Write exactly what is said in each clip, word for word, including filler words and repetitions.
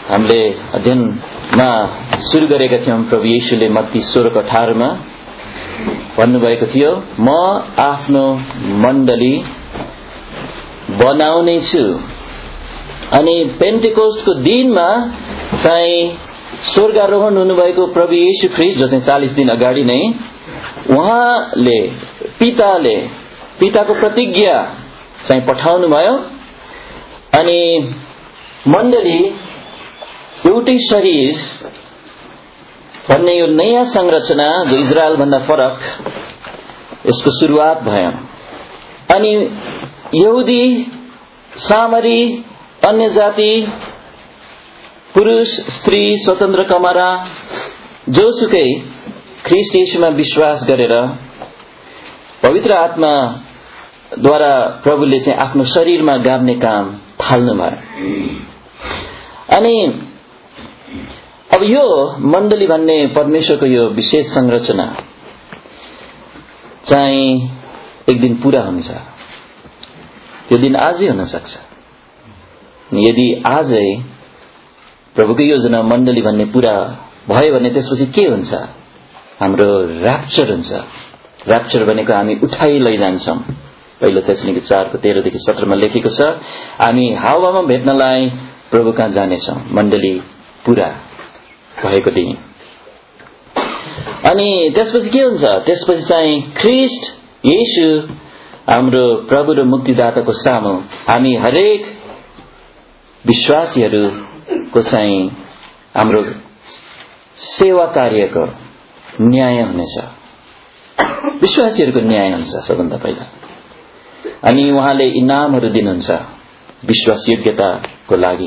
हामीले अध्ययनमा सुरु गरेका थियौं। प्रभु येशूले मत्ती सोह्र को अठार मा भन्नुभएको थियो, म आफ्नो मण्डली बनाउने छु। अनि पेन्टेकोस्टको दिनमा चाहिँ स्वर्गारोहण हुनुभएको प्रभु येशू ख्रीष्ट, जो चाहिँ चालीस दिन अगाडि नै उहाँले पिताले पिताको प्रतिज्ञा चाहिँ पठाउनु भयो। अनि मण्डली एउटै शरीर भन्ने यो नयाँ संरचना जो इजरायल भन्दा फरक, यसको सुरुवात भयो। अनि यहुदी, सामरी, अन्य जाति, पुरुष, स्त्री, स्वतन्त्र, कमारा, जोसुकै ख्रीष्ट येशूमा विश्वास गरेर पवित्र आत्मा द्वारा प्रभुले चाहिँ आफ्नो शरीरमा गाड्ने काम थाल्नु भयो। अनि अब यो मण्डली भन्ने परमेश्वरको यो विशेष संरचना चाहिँ एक दिन पूरा हुन्छ। त्यो दिन आजै हुन सक्छ। यदि आजै प्रभुको योजना मण्डली भन्ने पूरा भयो भने त्यसपछि के हुन्छ? हाम्रो र्याप्चर हुन्छ। र्याप्चर भनेको हामी उठाइ लैजान्छौं। पहिलो तेस्सलोनिके चार को तेह्र देखि सत्र मा लेखेको छ, हामी हावामा भेट्नलाई प्रभु कहाँ जानेछौं, मण्डली पूरा भएको दिन। अनि त्यसपछि के हुन्छ? त्यसपछि चाहिँ ख्रीष्ट येशू हाम्रो प्रभु र मुक्तिदाताको सामु हामी हरेक विश्वासीहरूको चाहिँ हाम्रो सेवा कार्यको न्याय हुनेछ। विश्वासीहरूको न्याय हुन्छ सबभन्दा पहिला। अनि उहाँले इनामहरू दिनुहुन्छ विश्वास योग्यताको लागि।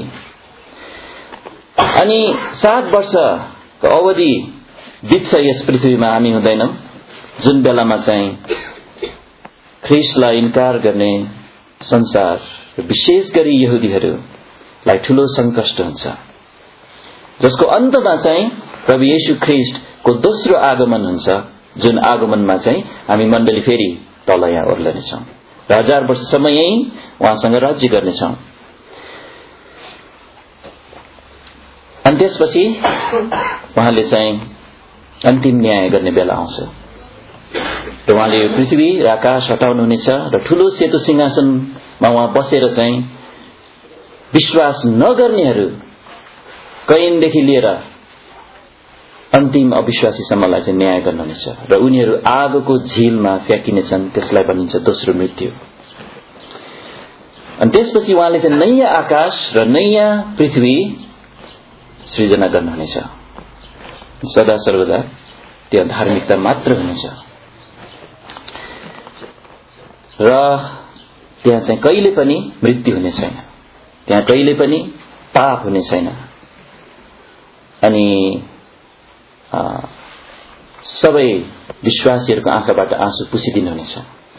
अनि सात वर्षको अवधि बित्छ यस पृथ्वीमा हामी हुँदैनौं, जुन बेलामा चाहिँ ख्रीष्टलाई इन्कार गर्ने संसार, विशेष गरी यहुदीहरूलाई ठूलो संकष्ट हुन्छ, जसको अन्तमा चाहिँ प्रभु येशू ख्रीष्टको दोस्रो आगमन हुन्छ, जुन आगमनमा चाहिँ हामी मण्डली फेरि तल यहाँ ओर्लनेछौं र हजार वर्षसम्म यही उहाँसँग राज्य गर्नेछौं। अनि त्यसपछि उहाँले चाहिँ अन्तिम न्याय गर्ने बेला आउँछ र उहाँले यो पृथ्वी र आकाश हटाउनुहुनेछ र ठूलो सेतो सिंहासनमा उहाँ बसेर चाहिँ विश्वास नगर्नेहरू कैनदेखि लिएर अन्तिम अविश्वासीसम्मलाई चाहिँ न्याय गर्नुहुनेछ र उनीहरू आगोको झीलमा फ्याँकिनेछन्। त्यसलाई भनिन्छ दोस्रो मृत्यु। अनि त्यसपछि उहाँले चाहिँ नयाँ आकाश र नयाँ पृथ्वी सृजना गर्नुहुनेछ। सदा सर्वदा त्यो धार्मिकता मात्र हुनेछ र त्यहाँ चाहिँ कहिले पनि मृत्यु हुने छैन, त्यहाँ कहिले पनि पाप हुने छैन। अनि सबै विश्वासीहरूको आँखाबाट आँसु पुछिदिनुहुनेछ।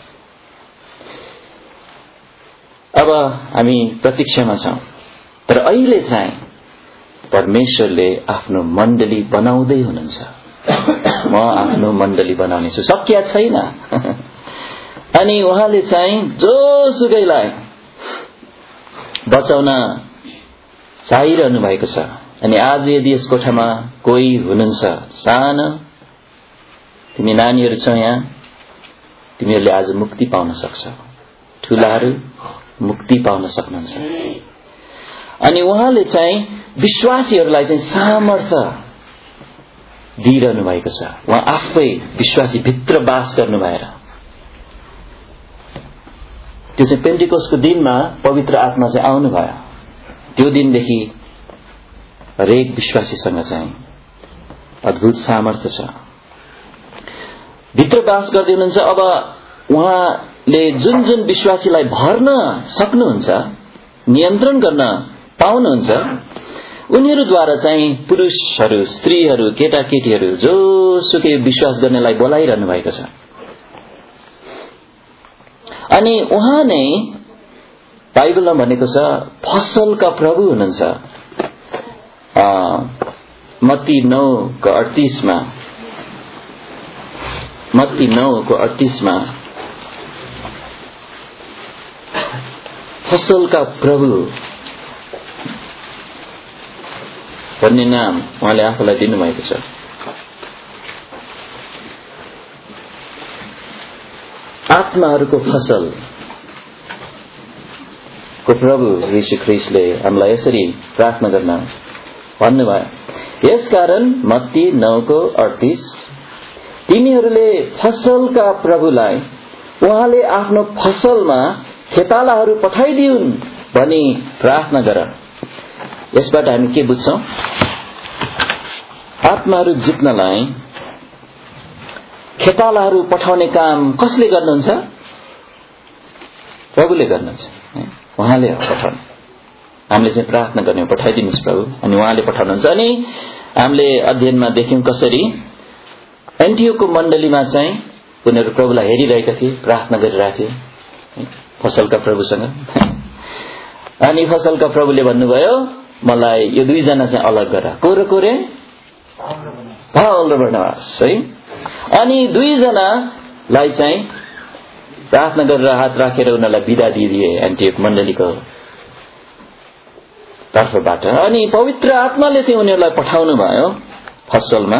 अब हामी प्रतीक्षामा छौं, तर अहिले चाहिँ परमेश्वरले आफ्नो मण्डली बनाउँदै हुनुहुन्छ। म आफ्नो मण्डली बनाउनेछु, सकिया छैन। अनि उहाँले चाहिँ जोसुकैलाई बचाउन चाहिरहनु भएको छ। अनि आज यदि यस कोठामा कोही हुनुहुन्छ, सानो तिमी नानीहरू छौ यहाँ, तिमीहरूले आज मुक्ति पाउन सक्छौ, ठूलाहरू मुक्ति पाउन सक्नुहुन्छ। अनि उहाँले चाहिँ विश्वासीहरूलाई चाहिँ सामर्थ्य दिइरहनु भएको छ। उहाँ आफै विश्वासी भित्र बास गर्नु भएर त्यो चाहिँ पेन्टेकोस्टको दिनमा पवित्र आत्मा चाहिँ आउनु भयो। त्यो दिनदेखि हरेक विश्वासीसँग चाहिँ अद्भुत सामर्थ्य छ, भित्र बास गर्दै हुनुहुन्छ। अब उहाँले जुन जुन विश्वासीलाई भर्न सक्नुहुन्छ, नियन्त्रण गर्न पाउनुहुन्छ, उनीहरूद्वारा चाहिँ पुरुषहरू, स्त्रीहरू, केटाकेटीहरू जोसुकै विश्वास गर्नेलाई बोलाइरहनु भएको छ। अनि उहाँ नै बाइबलमा भनेको छ फसलका प्रभु हुनुहुन्छ। मत्ती नौ को अडतीस मा मत्ती नौ को अडतीस मा फसलका प्रभु भन्ने नाम उहाँले आफूलाई दिनुभएको छ। आत्माहरूको फसल को प्रभु यीशु ख्रीष्टले हामीलाई यसरी प्रार्थना गर्न भन्नुभयो। यसकारण मत्ती नौ को अडतीस, तिमीहरूले फसलका प्रभुलाई उहाँले आफ्नो फसलमा खेतालाहरू पठाइदिउन् भनी प्रार्थना गर। यसबाट हामी के बुझ्छौं? आत्माहरू जित्नलाई खेतालाहरू पठाउने काम कसले गर्नुहुन्छ? प्रभुले गर्नुहुन्छ। उहाँले पठाउनु। हामीले चाहिँ प्रार्थना गर्ने, पठाइदिनुहोस् प्रभु, अनि उहाँले पठाउनुहुन्छ। अनि हामीले अध्ययनमा देख्यौं कसरी एन्टियोखको मण्डलीमा चाहिँ उनीहरू प्रभुलाई हेरिरहेका थिए, प्रार्थना गरिरहेका थिए फसलका प्रभुसँग। अनि फसलका प्रभुले भन्नुभयो, मलाई यो दुईजना चाहिँ अलग गर, को र को रे? पाउल र बर्नबास है। अनि दुईजनालाई चाहिँ प्रार्थना गरेर हात राखेर उनीहरूलाई बिदा दिइदिए एन्टियोख मण्डलीको तर्फबाट। अनि पवित्र आत्माले चाहिँ उनीहरूलाई पठाउनु भयो फसलमा।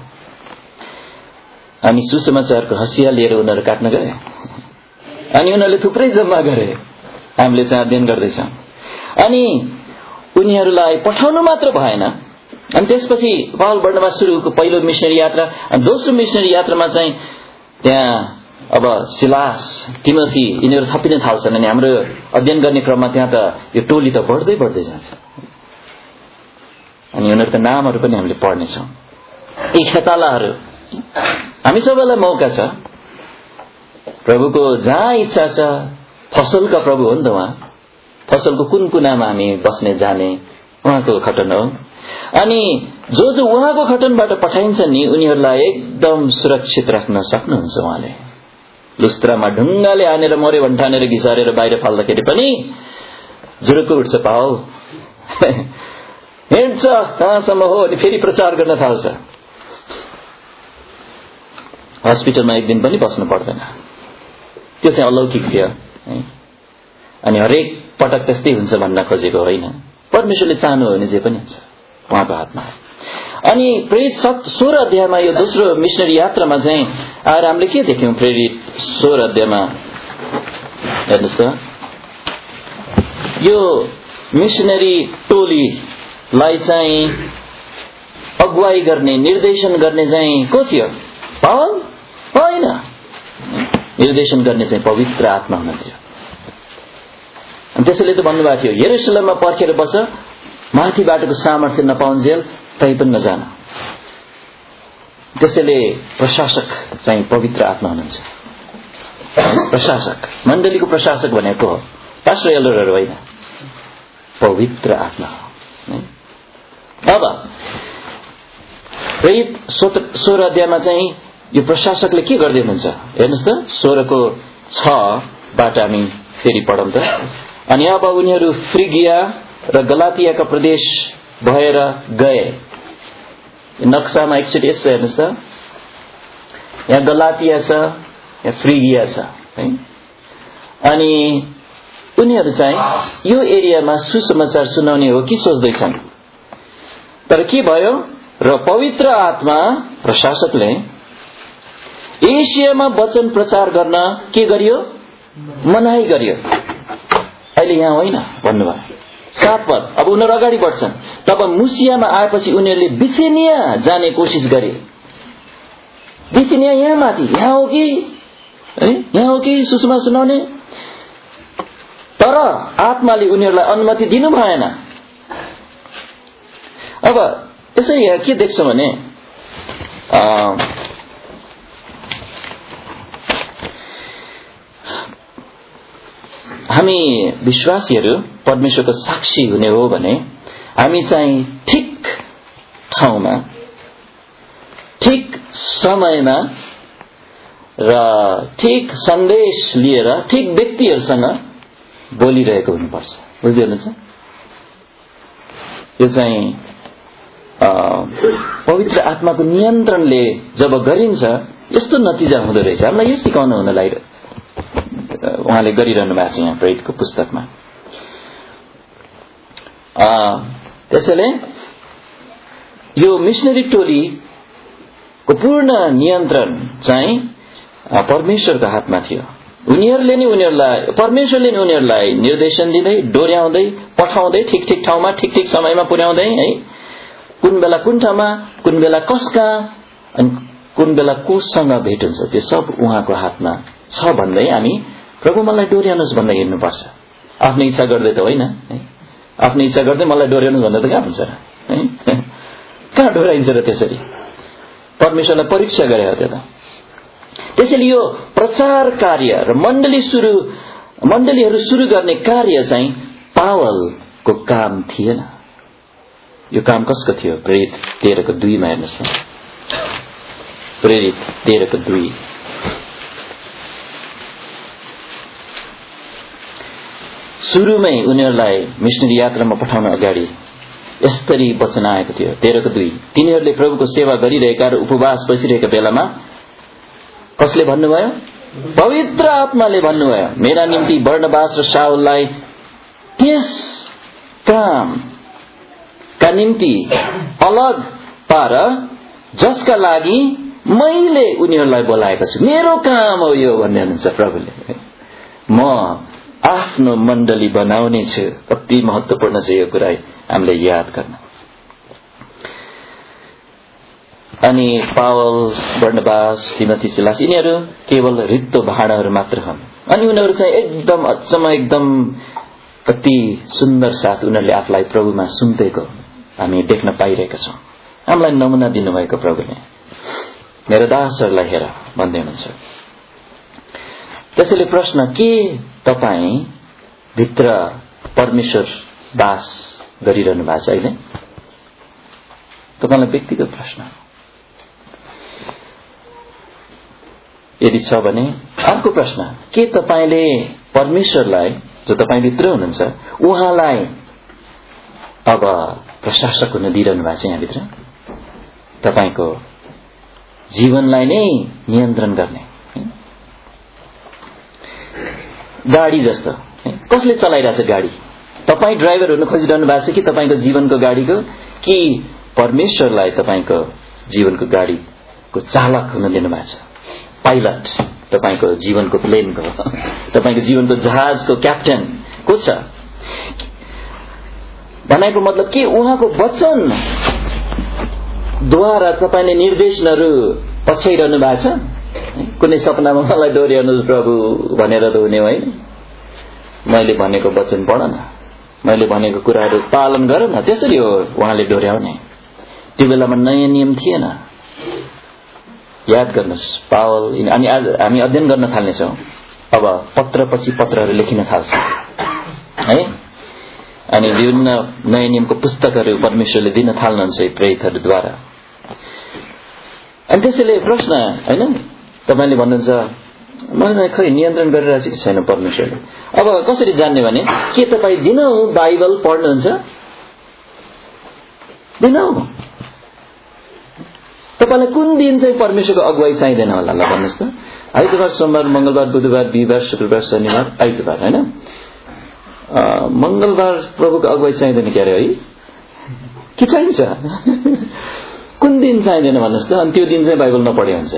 अनि सुसमाचारको हँसिया लिएर उनीहरू काट्न गए। अनि उनीहरूले थुप्रै जम्मा गरे, हामीले चाहिँ अध्ययन गर्दैछौँ। अनि उनीहरूलाई पठाउनु मात्र भएन, अनि त्यसपछि पाउल बर्नबास सुरुको पहिलो मिशनरी यात्रा, अनि दोस्रो मिशनरी यात्रामा चाहिँ त्यहाँ अब सिलास, तिमोथी यिनीहरू थपिन थाल्छन्। अनि हाम्रो अध्ययन गर्ने क्रममा त्यहाँ त यो टोली त बढ्दै बढ्दै जान्छ। अनि उनीहरूका नामहरू पनि हामीले पढ्नेछौँ। यी खेतालाहरू हामी सबैलाई मौका छ। प्रभुको जहाँ इच्छा छ, फसलका प्रभु हो नि त उहाँ। फसलको कुन कुनामा हामी बस्ने जाने उहाँको खटन हो। अनि जो जो उहाँको खटनबाट पठाइन्छन् नि उनीहरूलाई एकदम सुरक्षित राख्न सक्नुहुन्छ उहाँले। लुस्त्रामा ढुङ्गाले हानेर मर्यो भन्ठानेर घिसारेर बाहिर फाल्दाखेरि पनि जुरुक्क उठ्छ पाउल, हिँड्छ कहाँसम्म हो अनि फेरि प्रचार गर्न थाल्छ। हस्पिटलमा एक दिन पनि बस्नु पर्दैन। त्यो चाहिँ अलौकिक थियो है। अनि हरेक पटक त्यस्तै हुन्छ भन्न खोजेको होइन। परमेश्वरले चाहनु हो भने जे पनि हुन्छ उहाँको हातमा। अनि प्रेरित सोह्र अध्यायमा यो दोस्रो मिशनरी यात्रामा चाहिँ आएर हामीले के देख्यौं? प्रेरित सोह्र अध्यायमा हेर्नुहोस् त, यो मिशनरी टोलीलाई चाहिँ अगुवाई गर्ने, निर्देशन गर्ने चाहिँ को थियो? पाउल होइन। निर्देशन गर्ने चाहिँ पवित्र आत्मा हुनुहुन्थ्यो। अनि त्यसैले त भन्नुभएको थियो, यरुशलेममा पर्खेर बस, माथिबाटको सामर्थ्य नपाउन्जेल तै पनि नजान। त्यसैले प्रशासक चाहिँ पवित्र आत्मा हुनुहुन्छ। प्रशासक, मण्डलीको प्रशासक भनेको हो, पास्टर एल्डरहरू होइन, पवित्र आत्मा हो। अब प्रेरित सोह्र अध्यायमा चाहिँ यो प्रशासकले के गर्दै हुनुहुन्छ हेर्नुहोस् त। सोह्रको छ बाट हामी फेरि पढौँ त। अनि अब उनीहरू फ्रिगिया र गलातियाका प्रदेश भएर गए। नक्सामा एकचोटि यसो हेर्नुहोस् त, यहाँ गलातिया छ, यहाँ फ्रिगिया छ है। अनि उनीहरू चाहिँ यो एरियामा सुसमाचार सुनाउने हो कि सोच्दैछन्। तर के भयो? र पवित्र आत्मा प्रशासकले एसियामा वचन प्रचार गर्न के गरियो? मनाही गरियो। अहिले यहाँ होइन भन्नुभयो। सात पद, अब उनीहरू अगाडि बढ्छन्। तब मुसियामा आएपछि उनीहरूले बिथिनिया जाने कोसिस गरे। बिथिनिया यहाँ माथि, यहाँ हो कि है, यहाँ हो कि सुसमा सुनाउने? तर आत्माले उनीहरूलाई अनुमति दिनु भएन। अब त्यसै यहाँ के देख्छौँ भने हामी विश्वासीहरू परमेश्वरको साक्षी हुने हो भने हामी चाहिँ ठिक ठाउँमा, ठिक समयमा र ठिक सन्देश लिएर ठिक व्यक्तिहरूसँग बोलिरहेको हुनुपर्छ। बुझ्दै हुनुहुन्छ? यो चाहिँ पवित्र आत्माको नियन्त्रणले जब गरिन्छ यस्तो नतिजा हुँदो रहेछ। हामीलाई यो सिकाउनु हुनलाई उहाँले गरिरहनु भएको छ यहाँ प्रेरितको पुस्तकमा। त्यसैले यो मिशनरी टोलीको पूर्ण नियन्त्रण चाहिँ परमेश्वरको हातमा थियो। उनीहरूले नै उनीहरूलाई परमेश्वरले नै उनीहरूलाई निर्देशन दिँदै डोर्याउँदै पठाउँदै ठिक ठिक ठाउँमा ठिक ठिक समयमा पुर्याउँदै है, कुन बेला कुन ठाउँमा कुन बेला कसका अनि कुन बेला कोसँग भेट हुन्छ त्यो सब उहाँको हातमा छ भन्दै हामी प्रभु मलाई डोर्याउनुहोस् भन्दै हिँड्नुपर्छ। आफ्नो इच्छा गर्दै त होइन है, आफ्नो इच्छा गर्दै मलाई डोर्याउनुहोस् भन्दा त कहाँ हुन्छ र है, कहाँ डोर्याइन्छ र त्यसरी परमेश्वरलाई परीक्षा गरे हो त्यो त। त्यसैले यो प्रचार कार्य र मण्डली सुरु मण्डलीहरू सुरु गर्ने कार्य चाहिँ पावलको काम थिएन। यो काम कसको थियो? प्रेरित तेह्रको दुईमा हेर्नुहोस् न, प्रेरित तेह्रको दुई। सुरुमै उनीहरूलाई मिशनरी यात्रामा पठाउन अगाडि यसरी वचन आएको थियो। तेह्रको दुई, तिनीहरूले प्रभुको सेवा गरिरहेका र उपवास बसिरहेका बेलामा कसले भन्नुभयो? पवित्र आत्माले भन्नुभयो, मेरा निम्ति बर्नबास र शाउललाई त्यस कामका निम्ति अलग पार जसका लागि मैले उनीहरूलाई बोलाएको छु। मेरो काम हो यो भन्ने हुनुहुन्छ प्रभुले। म आफ्नो मण्डली बनाउने छु। कति महत्त्वपूर्ण छ यो कुरा हामीले याद गर्न। अनि पावल, बर्नबास, तिमोथी, सिलास यिनीहरू केवल रित्तो भाँडाहरू मात्र हुन्। अनि उनीहरू चाहिँ एकदम अचम्म एकदम कति सुन्दर साथ उनीहरूले आफूलाई प्रभुमा सुम्पेको हामी देख्न पाइरहेका छौँ। हामीलाई नमुना दिनुभएको प्रभुले मेरो दासहरूलाई हेर भन्दै हुनुहुन्छ। त्यसैले प्रश्न, के तपाईँ भित्र परमेश्वर वास गरिरहनु भएको छ अहिले? तपाईँलाई व्यक्तिगत प्रश्न। यदि छ भने अर्को प्रश्न, के तपाईँले परमेश्वरलाई जो तपाईँ भित्र हुनुहुन्छ उहाँलाई अब प्रशासक हुन दिइरहनु भएको छ? यहाँभित्र तपाईँको जीवनलाई नै नियन्त्रण गर्ने गाडी जस्तो कसले चलाइरहेछ गाडी? तपाईँ ड्राइभर हुन खोजिरहनु भएको छ कि तपाईँको जीवनको गाडीको, कि परमेश्वरलाई तपाईँको जीवनको गाडीको चालक हुन दिनु भएको छ? पाइलट तपाईँको जीवनको प्लेनको, तपाईँको जीवनको जहाजको क्याप्टेन को छ? भनेको मतलब के उहाँको वचन द्वारा तपाईँले निर्देशनहरू पछ्याइरहनु भएको छ? कुनै सपनामा मलाई डोर्याउनुहोस् प्रभु भनेर त हुने होइन। मैले भनेको वचन पढ न, मैले भनेको कुराहरू पालन गर न, त्यसरी हो उहाँले डोर्याउने। त्यो बेलामा नयाँ नियम थिएन। याद गर्नुहोस् पावल। अनि आज हामी अध्ययन गर्न थाल्नेछौँ। अब पत्र पछि पत्रहरू लेखिन थाल्छ है, अनि विभिन्न नयाँ नियमको पुस्तकहरू परमेश्वरले दिन थाल्नुहुन्छ प्रेरितहरूद्वारा। अनि त्यसैले प्रश्न होइन, तपाईँले भन्नुहुन्छ मलाई खै नियन्त्रण गरिरहेछ कि छैन परमेश्वरले। अब कसरी जान्ने भने, के तपाईँ दिनहुँ बाइबल पढ्नुहुन्छ? दिनहुँ तपाईँलाई कुन दिन चाहिँ परमेश्वरको अगुवाई चाहिँदैन होला? ल भन्नुहोस् त। आइतबार, सोमबार, मंगलबार, बुधबार, बिहिबार, शुक्रबार, शनिबार, आइतबार होइन? मंगलबार प्रभुको अगुवाई चाहिँदैन क्यारे है कि चाहिन्छ? कुन दिन चाहिँदैन भन्नुहोस् त? अनि त्यो दिन चाहिँ बाइबल नपढे हुन्छ।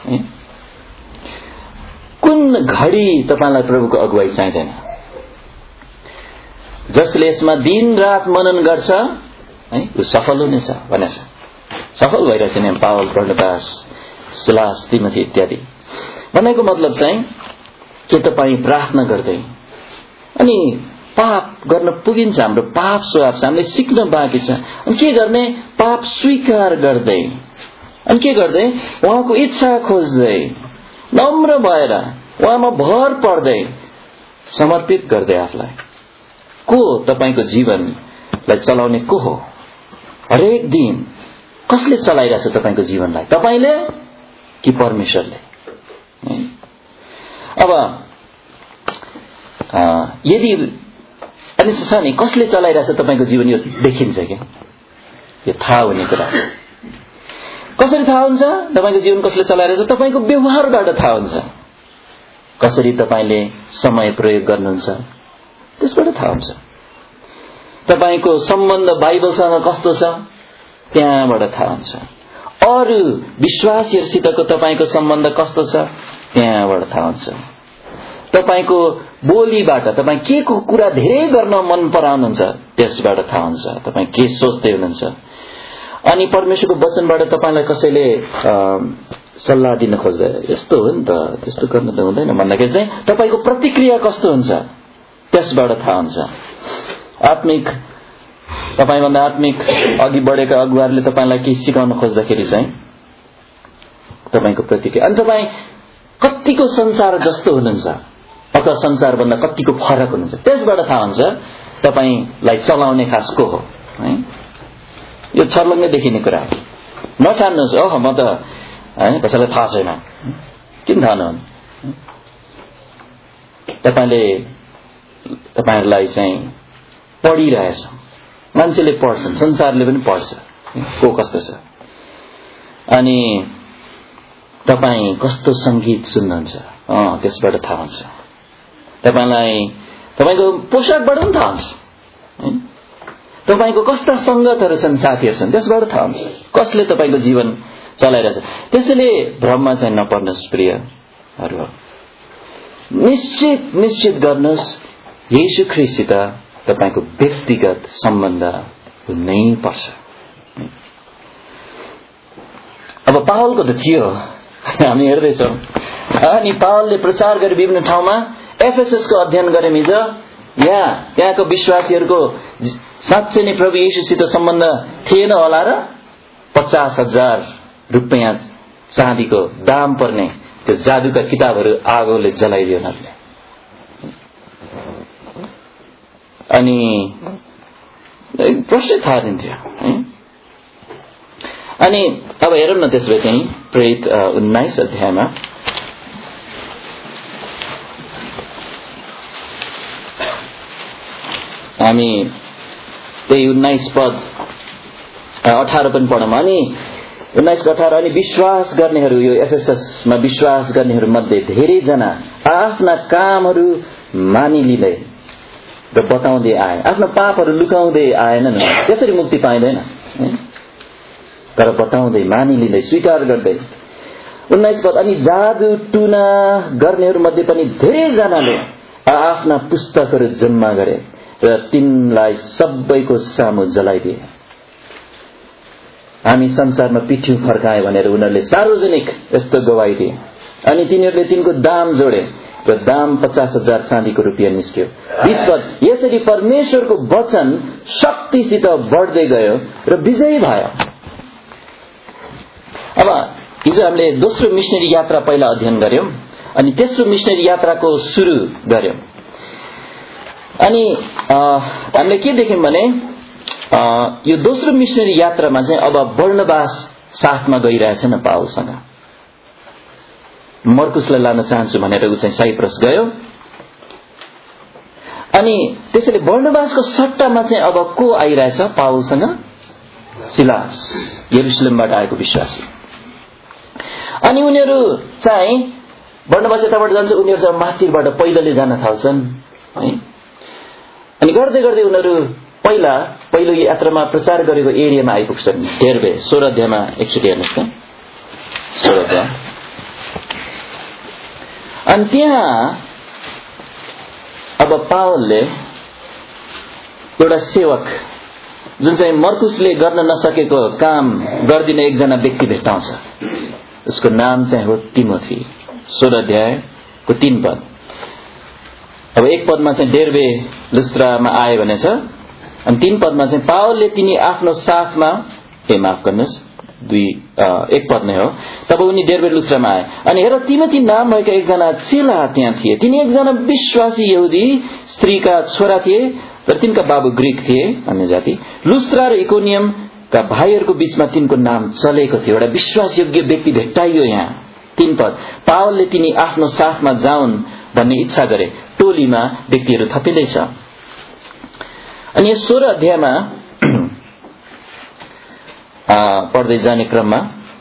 कुन घडी तपाईँलाई प्रभुको अगुवाई चाहिँदैन? जसले यसमा दिन रात मनन गर्छ है ऊ सफल हुनेछ भनेछ। सफल भइरहेछ नि पावल, बर्नबास, सिलास, तिमोथी इत्यादि। भनेको मतलब चाहिँ के तपाईँ प्रार्थना गर्दै अनि पाप गर्न पुगिन्छ, हाम्रो पाप स्वभाव छ, हामीले सिक्न बाँकी छ। अनि के गर्ने? पाप स्वीकार गर्दै अनि के गर्दै उहाँको इच्छा खोज्दै नम्र भएर उहाँमा भर पर्दै समर्पित गर्दै आफूलाई। को तपाईको जीवनलाई चलाउने को हो? हरेक दिन कसले चलाइरहेछ तपाईको जीवनलाई? तपाईले कि परमेश्वरले? अब यदि अनि छ नि कसले चलाइरहेछ तपाईको जीवन, यो देखिन्छ क्या, यो थाहा हुने कुरा। कसरी थाहा हुन्छ तपाईको जीवन कसले चलाइरहेछ? तपाईको व्यवहारबाट थाहा हुन्छ। कसरी तपाईले समय प्रयोग गर्नुहुन्छ त्यसबाट थाहा हुन्छ। तपाईको सम्बन्ध बाइबलसँग कस्तो छ त्यहाँबाट थाहा हुन्छ। अरू विश्वासीहरूसितको तपाईको सम्बन्ध कस्तो छ त्यहाँबाट थाहा हुन्छ। तपाईको बोलीबाट तपाईँ के को कुरा धेरै गर्न मन पराउनुहुन्छ त्यसबाट थाहा हुन्छ। तपाईँ के सोच्दै हुनुहुन्छ। अनि परमेश्वरको वचनबाट तपाईलाई कसैले सल्लाह दिन खोज्दा यस्तो हो नि त त्यस्तो गर्न त हुँदैन भन्दाखेरि चाहिँ तपाईको प्रतिक्रिया कस्तो हुन्छ त्यसबाट थाहा हुन्छ। आत्मिक तपाईभन्दा आत्मिक अघि बढेका अगुवाहरूले तपाईलाई के सिकाउन खोज्दाखेरि चाहिँ तपाईको प्रतिक्रिया। अनि तपाईँ कतिको संसार जस्तो हुनुहुन्छ अथवा संसारभन्दा कतिको फरक हुनुहुन्छ त्यसबाट थाहा हुन्छ तपाईलाई चलाउने खास को हो है। यो छर्लङ्गै देखिने कुरा हो। नठान्नुहोस् ओह म त हैन कसैलाई थाहा छैन किन थाहा नहुनु। तपाईले तपाईहरुलाई चाहिँ पढिरहेछ मान्छेले पढ्छन् संसारले पनि पढ्छ को कस्तो छ। अनि तपाई कस्तो संगीत सुन्नुहुन्छ अ त्यसबाट थाहा हुन्छ। तपाईलाई तपाईको पोशाकबाट पनि थाहा हुन्छ। तपाईको कस्ता संगतहरु छन् साथीहरु छन् त्यसबाट थाहा हुन्छ कसले तपाईको जीवन चलाइरहेछ। त्यसैले भ्रममा चाहिँ नपर्नुस् प्रियहरु। निश्चित निश्चित गर्नुस् येशू ख्रीष्टसित तपाईको व्यक्तिगत सम्बन्ध हुनै पर्छ। अब पावलको त थियो हामी हेर्दै छौं। अनि पावलले प्रचार गरे विभिन्न ठाउँमा एफएसएसको अध्ययन गरे हिजो। यहाँ त्यहाँको विश्वासीहरुको साँच्चै नै प्रभु येशूसित सम्बन्ध थिएन होला र पचास हजार रुपैयाँ चाँदीको दाम पर्ने त्यो जादुका किताबहरू आगोले जलाइदियो उनीहरूले। अनि प्रश्न थाहा दिन्थ्यो। अनि अब हेरौँ न त्यसो भए प्रेरित उन्नाइस अध्यायमा हामी त्यही उन्नाइस पद अठारह पनि पढौँ। अनि उन्नाइस अठारह अनि विश्वास गर्नेहरू यो एफएसएसमा विश्वास गर्नेहरू मध्ये धेरै जना आफ्ना कामहरू मानिलिँदै र बताउँदै आए। आफ्ना पापहरू लुकाउँदै आएनन् त्यसरी मुक्ति पाइँदैन तर बताउँदै मानिलिँदै स्वीकार गर्दै। उन्नाइस पद अनि जादु टुना गर्नेहरू मध्ये पनि धेरै जनाले आफ्ना पुस्तकहरू जम्मा गरे र तिनलाई सबैको सामु जलाइदिए। हामी संसारमा पिठ्यू फर्काए भनेर उनीहरूले सार्वजनिक यस्तो गवाही दिए। अनि तिनीहरूले तिनको दाम जोडे र दाम पचास हजार चाँदीको रुपियाँ निस्क्यो। बीस पद यसरी परमेश्वरको वचन शक्तिसित बढ्दै गयो र विजयी भयो। अब हिजो हामीले दोस्रो मिशनरी यात्रा पहिला अध्ययन गर्यौं अनि तेस्रो मिशनरी यात्राको सुरु गर्यौं। अनि हामीले के देख्यौं भने यो दोस्रो मिशनरी यात्रामा चाहिँ अब बर्नबास साथमा गइरहेछन् पावलसँग। मर्कुसलाई लान चाहन्छु भनेर उ चाहिँ साइप्रस गयो। अनि त्यसैले बर्नबासको सट्टामा चाहिँ अब को आइरहेछ पावलसँग सिलास यरुशलेमबाट आएको विश्वासी। अनि उनीहरू चाहिँ बर्नबास यताबाट जान्छ उनीहरू चाहिँ माथिबाट पैदलै जान थाल्छन् है। अनि गर्दै गर्दै उनीहरू पहिला पहिलो यात्रामा प्रचार गरेको एरियामा आइपुग्छन्। डेर्बे सोह्र अध्यायमा एकचोटि हेर्नुहोस् त सोह्र अध्याय। अनि त्यहाँ अब पावलले एउटा सेवक जुन चाहिँ मर्कुसले गर्न नसकेको काम गर्दिने एकजना व्यक्ति भेट्टाउँछ। उसको नाम चाहिँ हो तिमोथी। सोह्र अध्यायको तीन पद। अब एक पदमा चाहिँ डेर्बे लुस्त्रामा आए भनेछ अनि तीन पदमा चाहिँ पावलले तिनी आफ्नो साथमा ए माफ गर्नुस् दुई एक पद नै हो। तब उनी डेर्बे लुस्त्रामा आए अनि हेर तिमोथी नाम भएका एकजना चेला त्यहाँ थिए। तिनी एकजना विश्वासी यहुदी स्त्रीका छोरा थिए तर तिनका बाबु ग्रीक थिए अन्य जाति। लुस्त्रा र इकोनियमका भाइहरूको बीचमा तिनको नाम चलेको थियो। एउटा विश्वासयोग्य व्यक्ति भेट्टाइयो यहाँ। तीन पद पावलले तिनी आफ्नो साथमा जाउन् भन्ने इच्छा गरे। टोलीमा व्यक्तिहरू थपिँदैछ। अनि यस सोह्र अध्यायमा पढ्दै जाने क्रममा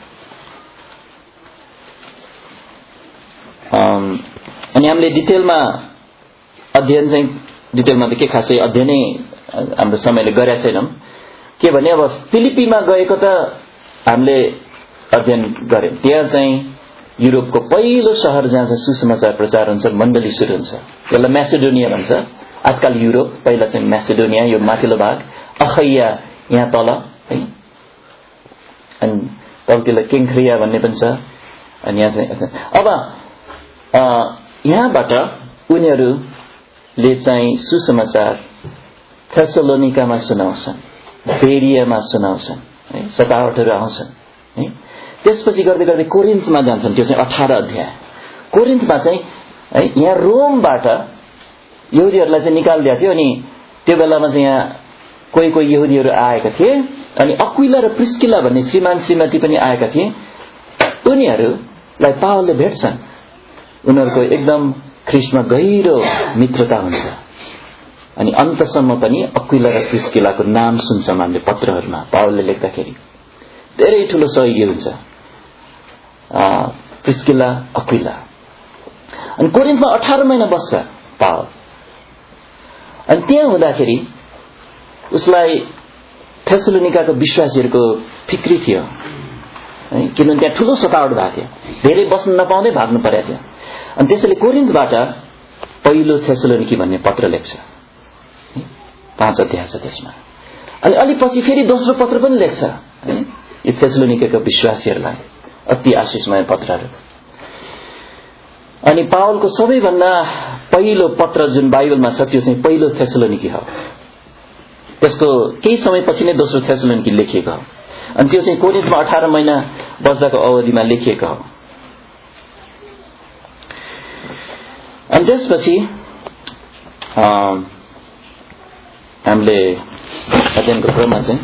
अनि हामीले डिटेलमा अध्ययन चाहिँ डिटेलमा त के खासै अध्ययनै हाम्रो समयले गरेका छैनौं। के भने अब फिलिपीमा गएको त हामीले अध्ययन गर्यौं। त्यहाँ चाहिँ युरोपको पहिलो शहर जहाँ चाहिँ सुसमाचार प्रचार हुन्छ, मण्डली सुरु हुन्छ। यसलाई म्यासेडोनिया भन्छ। आजकल युरोप, पहिला चाहिँ म्यासेडोनिया, यो माथिल्लो भाग, अखैया यहाँ तल है, अनि तलतिर केङ्ख्रिया भन्ने पनि छ। अनि यहाँ चाहिँ अब यहाँबाट उनीहरूले चाहिँ सुसमाचार थेसलोनिकामा सुनाउँछन्, बेरियामा सुनाउँछन् है, सतावटहरू आउँछन् है। त्यसपछि गर्दै गर्दै कोरिन्थमा जान्छन्। त्यो चाहिँ अठार अध्याय। कोरिन्थमा चाहिँ है, यहाँ रोमबाट यहुदीहरूलाई चाहिँ निकालिदिएको थियो। अनि त्यो बेलामा चाहिँ यहाँ कोही कोही यहुदीहरू आएका थिए। अनि अक्विला र प्रिस्किला भन्ने श्रीमान श्रीमती पनि आएका थिए। उनीहरूलाई पावलले भेट्छन्। उनीहरूको एकदम ख्रिस्टमा गहिरो मित्रता हुन्छ। अनि अन्तसम्म पनि अक्विला र प्रिस्किलाको नाम सुन्छौँ हामीले पत्रहरूमा, पावलले लेख्दाखेरि। धेरै ठुलो सहयोगी हुन्छ प्रिस्किला, अक्विला। अनि कोरिन्थमा अठार महिना बस्छ पावल। अनि त्यहाँ हुँदाखेरि उसलाई थेसलोनिकाको विश्वासीहरूको फिक्री थियो है, किनभने त्यहाँ ठुलो सतावट भएको थियो। धेरै बस्न नपाउँदै भाग्नु परेको थियो। अनि त्यसैले कोरिन्थबाट पहिलो थेसलोनिकी भन्ने पत्र लेख्छ। पाँच अध्याय छ त्यसमा। अनि अलि पछि फेरि दोस्रो पत्र पनि लेख्छ है, यो थेसलोनिकाको विश्वासीहरूलाई। अति आशिषमय पत्रहरू। अनि पावलको सबैभन्दा पहिलो पत्र जुन बाइबलमा छ त्यो चाहिँ पहिलो थेसलोनिकी हो। त्यसको केही समयपछि नै दोस्रो थेसलोनिकी लेखिएको हो। अनि त्यो चाहिँ कोरिन्थमा अठार महिना बस्दाको अवधिमा लेखिएको हो। अनि त्यसपछि हामीले अध्ययनको क्रममा चाहिँ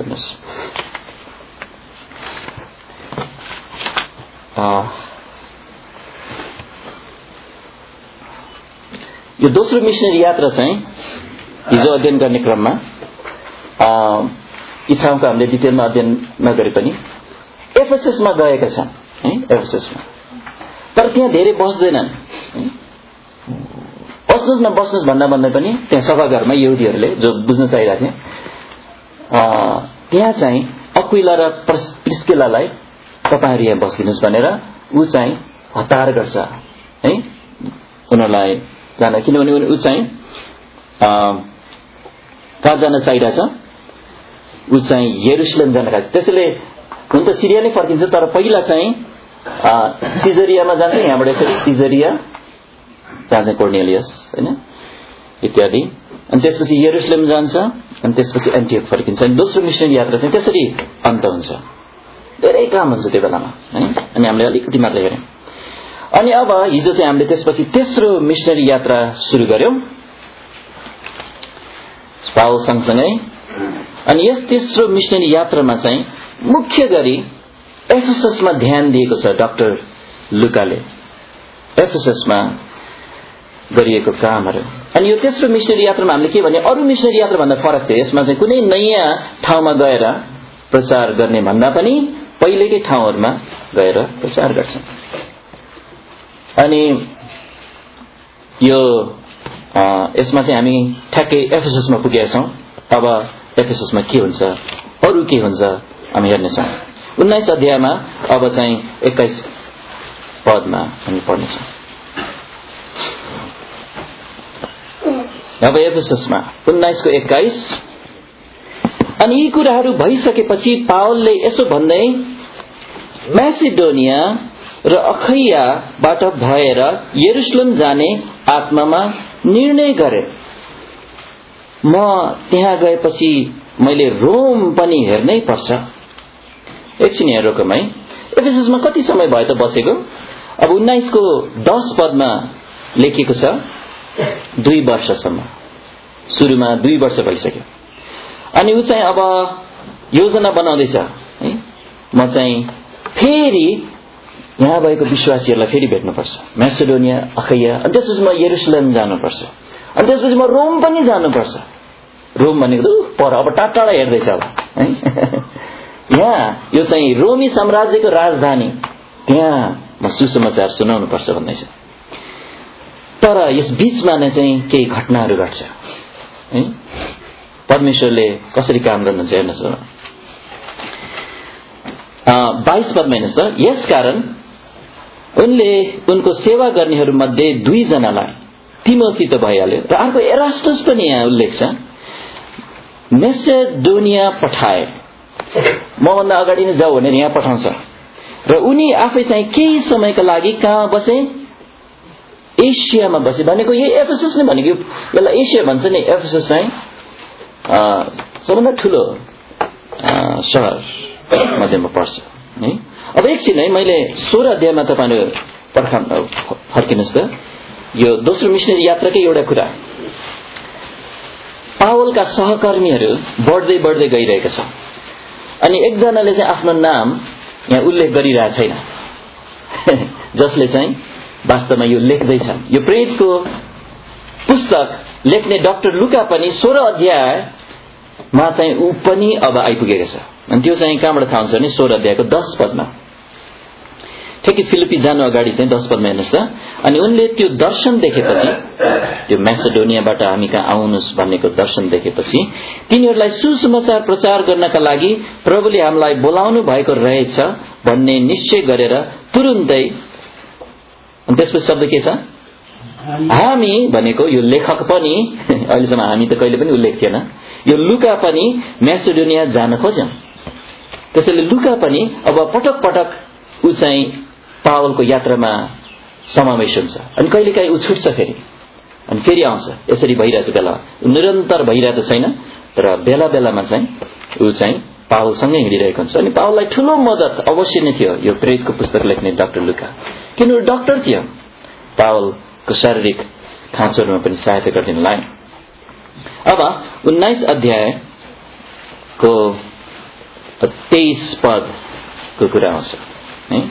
यो दोस्रो मिसनरी यात्रा चाहिँ हिजो अध्ययन गर्ने क्रममा यी ठाउँको हामीले डिटेलमा अध्ययन नगरे पनि एफएसएसमा गएका छन् है, एफएसएसमा। तर त्यहाँ धेरै बस्दैनन्। बस्नुहोस् न बस्नुहोस् भन्दा भन्दै पनि त्यहाँ सभाघरमा यहुदीहरूले जो बुझ्न चाहिरहेको थिए, त्यहाँ चाहिँ अक्विला र प्रिस्किलालाई तपाईँहरू यहाँ बस्दिनुहोस् भनेर ऊ चाहिँ हतार गर्छ है उनीहरूलाई जान। किनभने ऊ चाहिँ कहाँ जान चाहिरहेछ, ऊ चाहिँ यरुशलेम जान गएको। त्यसैले हुन त सिरिया नै फर्किन्छ, तर पहिला चाहिँ सिजरियामा जान्छ। यहाँबाट यसरी सिजरिया जहाँ चाहिँ कोर्नेलियस होइन इत्यादि। अनि त्यसपछि यरुशलेम जान्छ। अनि त्यसपछि एन्टियोक फर्किन्छ। अनि दोस्रो मिसनरी यात्रा चाहिँ त्यसरी अन्त हुन्छ। धेरै काम हुन्छ त्यो बेलामा है। अनि हामीले अलिकति मात्रै गऱ्यौँ। अनि अब हिजो चाहिँ हामीले त्यसपछि तेस्रो मिसनरी यात्रा सुरु गर्यौं पावल सँगसँगै। अनि यस तेस्रो मिसनरी यात्रामा चाहिँ मुख्य गरी एफएसएसमा ध्यान दिएको छ डाक्टर लुकाले, एफएसएसमा गरिएको कामहरू। अनि यो तेस्रो मिसनरी यात्रामा हामीले के भने, अरू मिसनरी यात्रा भन्दा फरक थियो। यसमा चाहिँ कुनै नयाँ ठाउँमा गएर प्रचार गर्ने भन्दा पनि पहिलेकै ठाउँहरूमा गएर प्रचार गर्छन्। अनि यो यसमा चाहिँ हामी ठ्याक्कै एफएसएसमा पुगेका छौं। अब एफएसएसमा के हुन्छ, अरू के हुन्छ हामी हेर्नेछौँ। उन्नाइस अध्यायमा अब चाहिँ एक्काइस पदमा हामी पढ्नेछौँ। अब एफएसएसमा उन्नाइस को एक्काइस। अनि यी कुराहरू भइसकेपछि पावलले यसो भन्दै म्यासिडोनिया र अखैयाबाट भएर यरुशलेम जाने आत्मामा निर्णय गरे। म त्यहाँ गएपछि मैले रोम पनि हेर्नै पर्छ। एकछिन यहाँ रोकौँ है। एफएसएसमा कति समय भयो त बसेको? अब उन्नाइस को दस पदमा लेखिएको छ दुई वर्षसम्म। सुरुमा दुई वर्ष भइसक्यो। अनि ऊ चाहिँ अब योजना बनाउँदैछ है, म चाहिँ फेरि यहाँ भएको विश्वासीहरूलाई फेरि भेट्नुपर्छ, म्यासिडोनिया, अखैया। अनि त्यसपछि म यरुशलेम जानुपर्छ। अनि त्यसपछि म रोम पनि जानुपर्छ। रोम भनेको पर अब टाढा टाढा हेर्दैछ अब है। यहाँ यो चाहिँ रोमी साम्राज्यको राजधानी, त्यहाँ म सुसमाचार सुनाउनु पर्छ भन्दैछ। तर यस बीचमा नै चाहिँ केही घटनाहरू घट्छ है। परमेश्वरले कसरी काम गर्नुहुन्छ हेर्नुहोस् न। बाइस पदमा हेर्नुहोस् त, यसकारण उनले उनको सेवा गर्नेहरूमध्ये दुईजनालाई तिमोथी त भइहाल्यो र अर्को एरास्टस पनि यहाँ उल्लेख छ, मेसेडोनिया पठाए। मभन्दा अगाडि नै जाऊ भनेर यहाँ पठाउँछ र उनी आफै चाहिँ केही समयका लागि कहाँ बसे? एसियामा बसे। भनेको यही एफेसस नै भनेको, यसलाई एसिया भन्छ नि। एफेसस चाहिँ सबभन्दा ठुलो सहर मध्येमा पर्छ है। अब एकछिन है, मैले सोह्र अध्यायमा तपाईँले पर्खा फर्किनुहोस् त। यो दोस्रो मिसनरी यात्राकै एउटा कुरा, पावलका सहकर्मीहरू बढ्दै बढ्दै गइरहेका छ अनि एकजनाले चाहिँ आफ्नो नाम यहाँ उल्लेख गरिरहेको छैन, जसले चाहिँ वास्तवमा यो लेख्दैछन्। यो प्रेरितको पुस्तक लेख्ने डाक्टर लुका पनि सोह्र अध्यायमा चाहिँ ऊ पनि अब आइपुगेको छ। अनि त्यो चाहिँ कहाँबाट थाहा हुन्छ भने सोह्र अध्यायको दस पदमा, ठिकै फिलिपी जानु अगाडि चाहिँ दस पदमा हेर्नुहोस् त। अनि उनले त्यो दर्शन देखेपछि, त्यो म्यासेडोनियाबाट हामी कहाँ आउनुहोस् भन्नेको दर्शन देखेपछि तिनीहरूलाई सुसमाचार प्रचार गर्नका लागि प्रभुले हामीलाई बोलाउनु भएको रहेछ भन्ने निश्चय गरेर तुरुन्तै, अनि त्यसपछि शब्द के छ? हामी भनेको यो लेखक पनि, अहिलेसम्म हामी त कहिले पनि उल्लेख थिएन, यो लुका पनि म्यासेडोनिया जान खोज्यो। त्यसैले लुका पनि अब पटक पटक ऊ चाहिँ पावलको यात्रामा समावेश हुन्छ। अनि कहिलेकाहीँ ऊ छुट्छ फेरि अनि फेरि आउँछ। यसरी भइरहेछ बेला, निरन्तर भइरहेको छैन, तर बेला बेलामा चाहिँ ऊ चाहिँ पावलसँगै हिँडिरहेको हुन्छ। अनि पावललाई ठूलो मद्दत अवश्य नै थियो यो प्रेरितको पुस्तक लेख्ने डाक्टर लुका, किन ऊ डाक्टर थियो। पावलको शारीरिक खाँचोहरूमा पनि सहायता गरिदिनलाई। अब उन्नाइस अध्यायको तेइस पदको कुरा आउँछ है,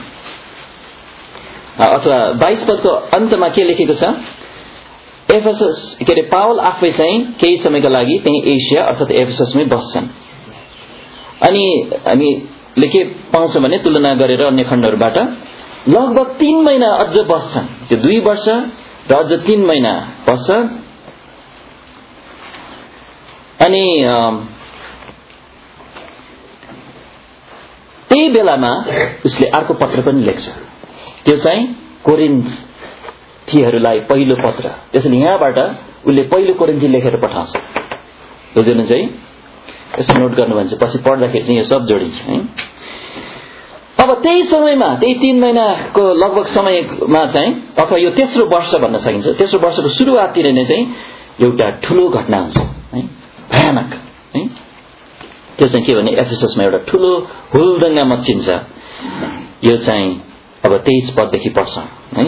अथवा बाइस पदको अन्तमा के लेखेको छ? एफेसस के अरे पावल आफै चाहिँ केही समयका लागि त्यही एसिया अर्थात् एफेससमै बस्छन्। अनि हामीले के पाउँछौँ भने तुलना गरेर अन्य खण्डहरूबाट लगभग तीन महिना अझ बस्छन्। त्यो दुई वर्ष र अझ तीन महिना बस्छ। अनि त्यही बेलामा उसले अर्को पत्र पनि लेख्छ, त्यो चाहिँ कोरिन्थीहरूलाई पहिलो पत्र। त्यसैले यहाँबाट उसले पहिलो कोरिन्थी लेखेर पठाउँछ। त्यो जुन चाहिँ यसो नोट गर्नुभन्छ, पछि पढ्दाखेरि चाहिँ यो सब जोडिन्छ है। अब त्यही समयमा, त्यही तीन महिनाको लगभग समयमा चाहिँ, अथवा यो तेस्रो वर्ष भन्न सकिन्छ, तेस्रो वर्षको सुरुवाततिर नै चाहिँ एउटा ठूलो घटना हुन्छ है, भयानक है। त्यो चाहिँ के भने एफेससमा एउटा ठूलो हुलदंगा मच्चिन्छ। यो चाहिँ अब तेइस पददेखि पढ्छ है।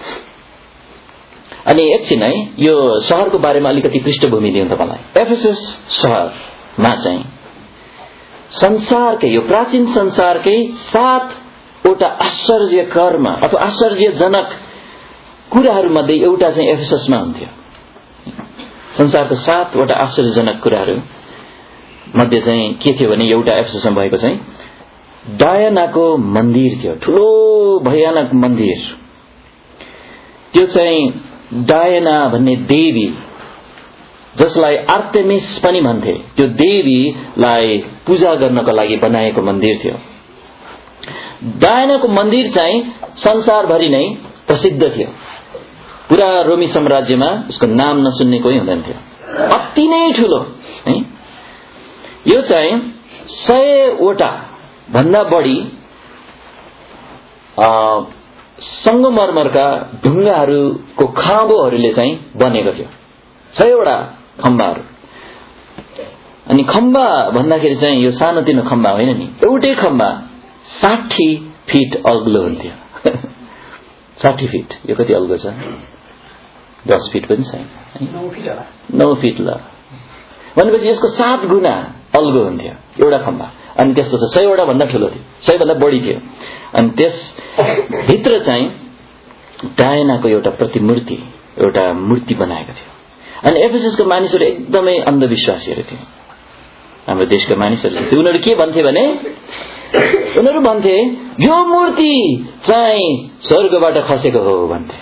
अनि एकछिन है, यो शहरको बारेमा अलिकति पृष्ठभूमि दिउँ तपाईलाई। एफेसस शहरमा चाहिँ संसारकै, यो प्राचीन संसारकै सातवटा आश्चर्य कर्म अथवा आश्चर्यजनक कुराहरूमध्ये एउटा चाहिँ एफेससमा हुन्थ्यो। संसारको सातवटा आश्चर्यजनक कुराहरू मध्ये चाहिँ के थियो भने एउटा एफेससमा भएको चाहिँ डायनाको मन्दिर थियो, ठूलो भयानक मन्दिर। त्यो चाहिँ डायना भन्ने देवी, जसलाई आर्टेमिस पनि भन्थे, त्यो देवीलाई पूजा गर्नको लागि बनाएको मन्दिर थियो। डायनाको मन्दिर चाहिँ संसारभरि नै प्रसिद्ध थियो। पूरा रोमी साम्राज्यमा उसको नाम नसुन्ने कोही हुँदैन थियो, अति नै ठूलो है। यो चाहिँ सयवटा भन्दा बढी संगमरमरका ढुङ्गाहरूको खाँबोहरूले चाहिँ बनेको थियो, सयवटा खम्बाहरू। अनि खम्बा भन्दाखेरि चाहिँ यो सानोतिनो खम्बा होइन नि, एउटै खम्बा साठी फिट अग्लो हुन्थ्यो। साठी फिट, यो कति अग्लो छ? दस फिट पनि छैन, नौ फिट ल भनेपछि यसको सात गुणा अल्गो हुन्थ्यो एउटा खम्बा। अनि त्यसको चाहिँ सयवटा भन्दा ठुलो थियो, सयभन्दा बढी थियो। अनि त्यस भित्र चाहिँ डायनाको एउटा प्रतिमूर्ति, एउटा मूर्ति बनाएको थियो। अनि एफेससको मानिसहरू एकदमै अन्धविश्वासीहरू थिए, हाम्रो देशका मानिसहरू थिए। उनीहरू के भन्थे भने, उनीहरू भन्थे यो मूर्ति चाहिँ स्वर्गबाट खसेको हो भन्थे।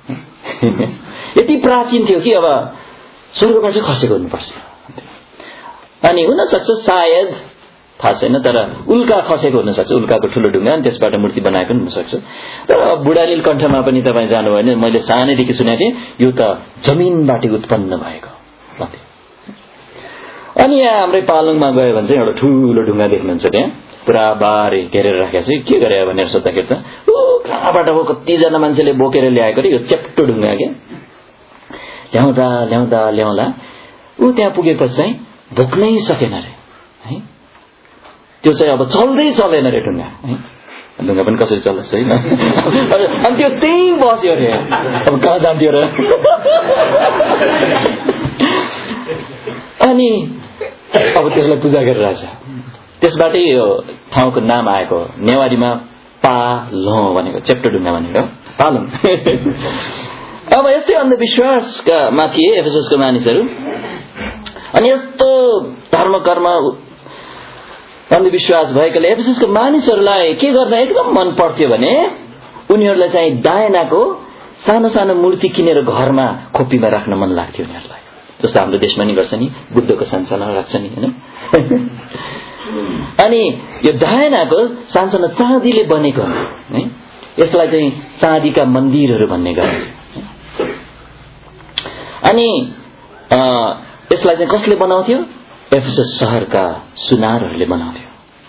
यति प्राचीन थियो कि अब स्वर्गबाट खसेको हुनुपर्छ। अनि हुन सक्छ सायद थाहा छैन तर उल्का खसेको हुन सक्छ, उल्काको ठुलो ढुङ्गा अनि त्यसबाट मूर्ति बनाएको हुन सक्छ। तर बुढा नीलकण्ठमा पनि तपाईँ जानुभयो भने मैले सानैदेखि सुनेको थिएँ यो त जमिनबाट उत्पन्न भएको भन्थे। अनि यहाँ हाम्रै पालुङमा गयो भने चाहिँ एउटा ठुलो ढुङ्गा देख्नुहुन्छ, त्यहाँ पुरा बारे घेरेर राखेको छ। के गरे भनेर सोद्धाखेरि त ओ कहाँबाट हो कतिजना मान्छेले बोकेर ल्याएको रे यो चेप्टो ढुङ्गा के ल्याउँदा ल्याउँदा ल्याउँला ऊ त्यहाँ पुगेपछि चाहिँ भोक्नै सकेन रे है। त्यो चाहिँ अब चल्दै चलेन रे ढुङ्गा है। ढुङ्गा पनि कसरी चल्छ है अनि त्यो त्यही बस्यो रे। अब कहाँ जान्थ्यो र अनि अब त्यसलाई पूजा गरिरहेछ। त्यसबाटै यो ठाउँको नाम आएको, नेवारीमा पालो भनेको चेप्टो ढुङ्गा भनेको पालुङ। अब यस्तै अन्धविश्वासका माथि एफएससका मानिसहरू। अनि यस्तो धर्म कर्म अन्धविश्वास भएकोले एफएससका मानिसहरूलाई के गर्न एकदम मन पर्थ्यो भने उनीहरूलाई चाहिँ डायनाको सानो सानो मूर्ति किनेर घरमा खोपीमा राख्न मन लाग्थ्यो उनीहरूलाई। जस्तो हाम्रो देशमा नि गर्छ नि, बुद्धको सानसानो राख्छ नि हैन। अनि यो डायनाको सानसानो चाँदीले बनेको है, यसलाई चाहिँ चाँदीका मन्दिरहरू भन्ने गर्छ। अनि यसलाई चाहिँ कसले बनाउँथ्यो? एफएसस शहरका सुनारहरूले बनाउँथ्यो।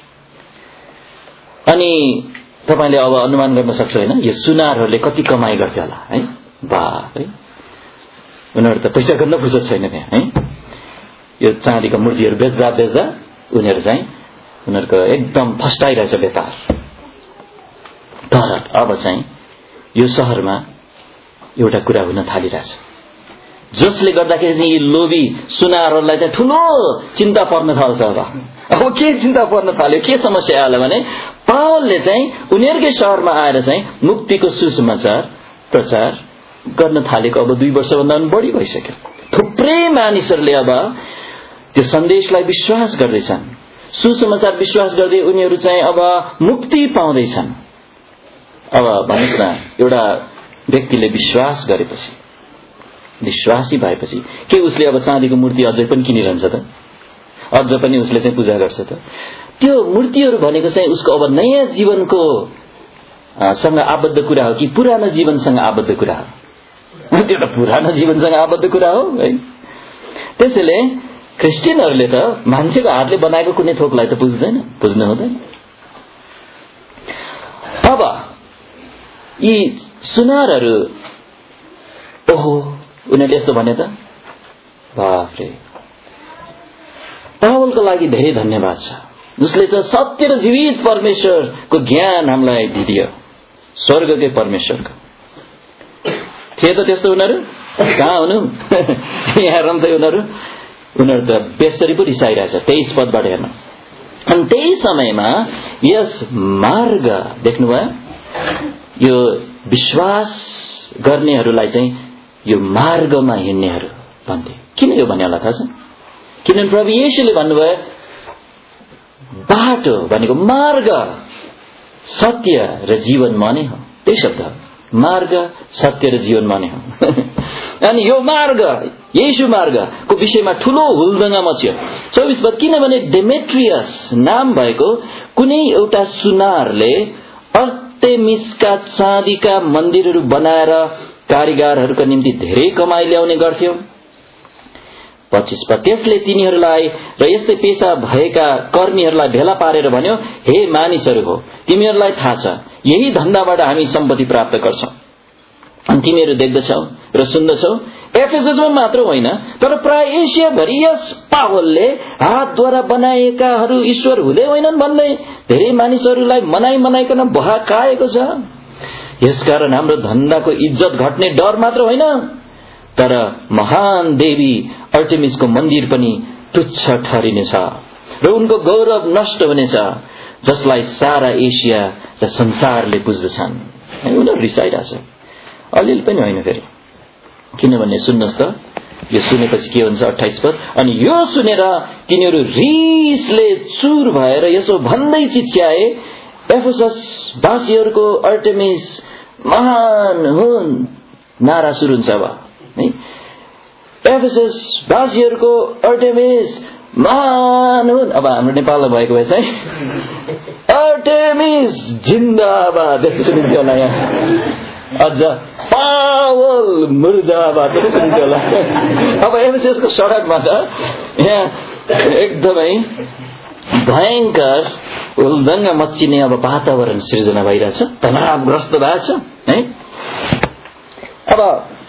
अनि तपाईले अब अनुमान गर्न सक्छ हैन यो सुनारहरूले कति कमाई गर्थ्यो होला है। बाफ है, उनीहरू त पैसा गर्न फुर्सद छैन त्यहाँ है। यो चाँदीका मूर्तिहरू बेच्दा बेच्दा उनीहरू चाहिँ उनीहरूको एकदम फस्टाइरहेछ व्यापार। तर अब चाहिँ यो शहरमा एउटा कुरा हुन थालिरहेछ जसले गर्दाखेरि चाहिँ यी लोभी सुनारहरूलाई चाहिँ ठुलो चिन्ता पर्न थाल्छ। अब अब के चिन्ता पर्न थाल्यो, के समस्या आयो भने पावलले चाहिँ उनीहरूकै शहरमा आएर चाहिँ मुक्तिको सुसमाचार प्रचार गर्न थालेको अब दुई वर्षभन्दा पनि बढी भइसक्यो। थुप्रै मानिसहरूले अब त्यो सन्देशलाई विश्वास गर्दैछन्, सुसमाचार विश्वास गर्दै उनीहरू चाहिँ अब मुक्ति पाउँदैछन्। अब भन्नुहोस् न, एउटा व्यक्तिले विश्वास गरेपछि, विश्वासी भएपछि के उसले अब चाँदीको मूर्ति अझै पनि किनिरहन्छ त? अझ पनि उसले चाहिँ पूजा गर्छ त? त्यो मूर्तिहरू भनेको चाहिँ उसको अब नयाँ जीवनको सँग आबद्ध कुरा हो कि पुरानो जीवनसँग आबद्ध कुरा हो? त्यो त पुरानो जीवनसँग आबद्ध कुरा हो है। त्यसैले क्रिस्चियनहरूले त मान्छेको हातले बनाएको कुनै थोकलाई त पुज्दैन, पुज्नु हुँदैन। अब यी सुनारहरू ओहो उनीहरूले यस्तो भने त बाफ्रे, पावलको लागि धेरै धन्यवाद छ जसले चाहिँ सत्य र जीवित परमेश्वरको ज्ञान हामीलाई दिदियो, स्वर्गकै परमेश्वरको। थिए त त्यस्तो उनीहरू कहाँ हुनु यहाँ रम्दै उनीहरू उनीहरू त बेसरी पो रिसाइरहेछ तेइस पदबाट हेर्न। अनि त्यही समयमा यस मार्ग देख्नुभयो, यो विश्वास गर्नेहरूलाई चाहिँ यो मार्गमा हिँड्नेहरू भन्थे। किन यो भन्ने होला थाहा छ? किनभने प्रभु येशूले भन्नुभयो बाटो भनेको मार्ग सत्य र जीवन माने हो। त्यही शब्द हो, मार्ग सत्य र जीवन माने हो। अनि यो मार्ग येशू मार्गको विषयमा ठूलो हुलदंगा मच्यो। चौबीस पद, किनभने डेमेट्रियस नाम भएको कुनै एउटा सुनारले अर्तेमिसका चाँदीका मन्दिरहरू बनाएर कारीगरहरूका निम्ति धेरै कमाई ल्याउने गर्थ्यो। पच्चीस पद, त्यसले तिनीहरूलाई र यस्तै पेशा भएका कर्मीहरूलाई भेला पारेर भन्यो, हे मानिसहरू हो, तिमीहरूलाई थाहा छ यही धन्दाबाट हामी सम्पत्ति प्राप्त गर्छौं। अनि तिमीहरू देख्दछौ र सुन्दछौ एफएससमा मात्र होइन तर प्राय एसियाभरि यस पावलले हातद्वारा बनाएकाहरू ईश्वर हुँदै होइनन् भन्दै धेरै मानिसहरूलाई मनाई मनाइकन बहकाएको छ। यसकारण हाम्रो धन्दाको इज्जत घट्ने डर मात्र होइन तर महान देवी अर्टेमिसको मन्दिर पनि तुच्छ ठहरिनेछ र उनको गौरव नष्ट हुनेछ, जसलाई सारा एसिया र संसारले बुझ्दछन्। उनीहरू रिसाइरहेछ, अलिअलि पनि होइन फेरि। किनभने सुन्नुहोस् त, यो सुनेपछि के हुन्छ? अट्ठाइस पद, अनि यो सुनेर तिनीहरू रिसले चुर भएर यसो भन्दै चिच्याए, एफेसस वासीहरूको अर्टेमिस महान हुन्। नारा सुरु हुन्छ अब है, एफेसस वासीहरूको अर्टेमिस महान हुन्। अब हाम्रो नेपालमा भएको भए चाहिँ आर्टेमिस जिन्दाबाद सुनिन्थ्यो होला यहाँ, अझ पावल मुर्दाबाद सुनिन्थ्यो होला। अब एफएसएसको सडकमा त यहाँ एकदमै भयङ्कर उल्दङ्ग मच्चिने अब वातावरण सृजना भइरहेछ, तनावग्रस्त भएको छ है। अब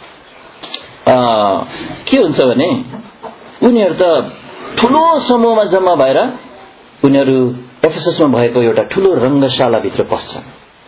के हुन्छ भने उनीहरू त ठुलो समूहमा जम्मा भएर उनीहरू एफएसएसमा भएको एउटा ठुलो रङ्गशालाभित्र पस्छन्।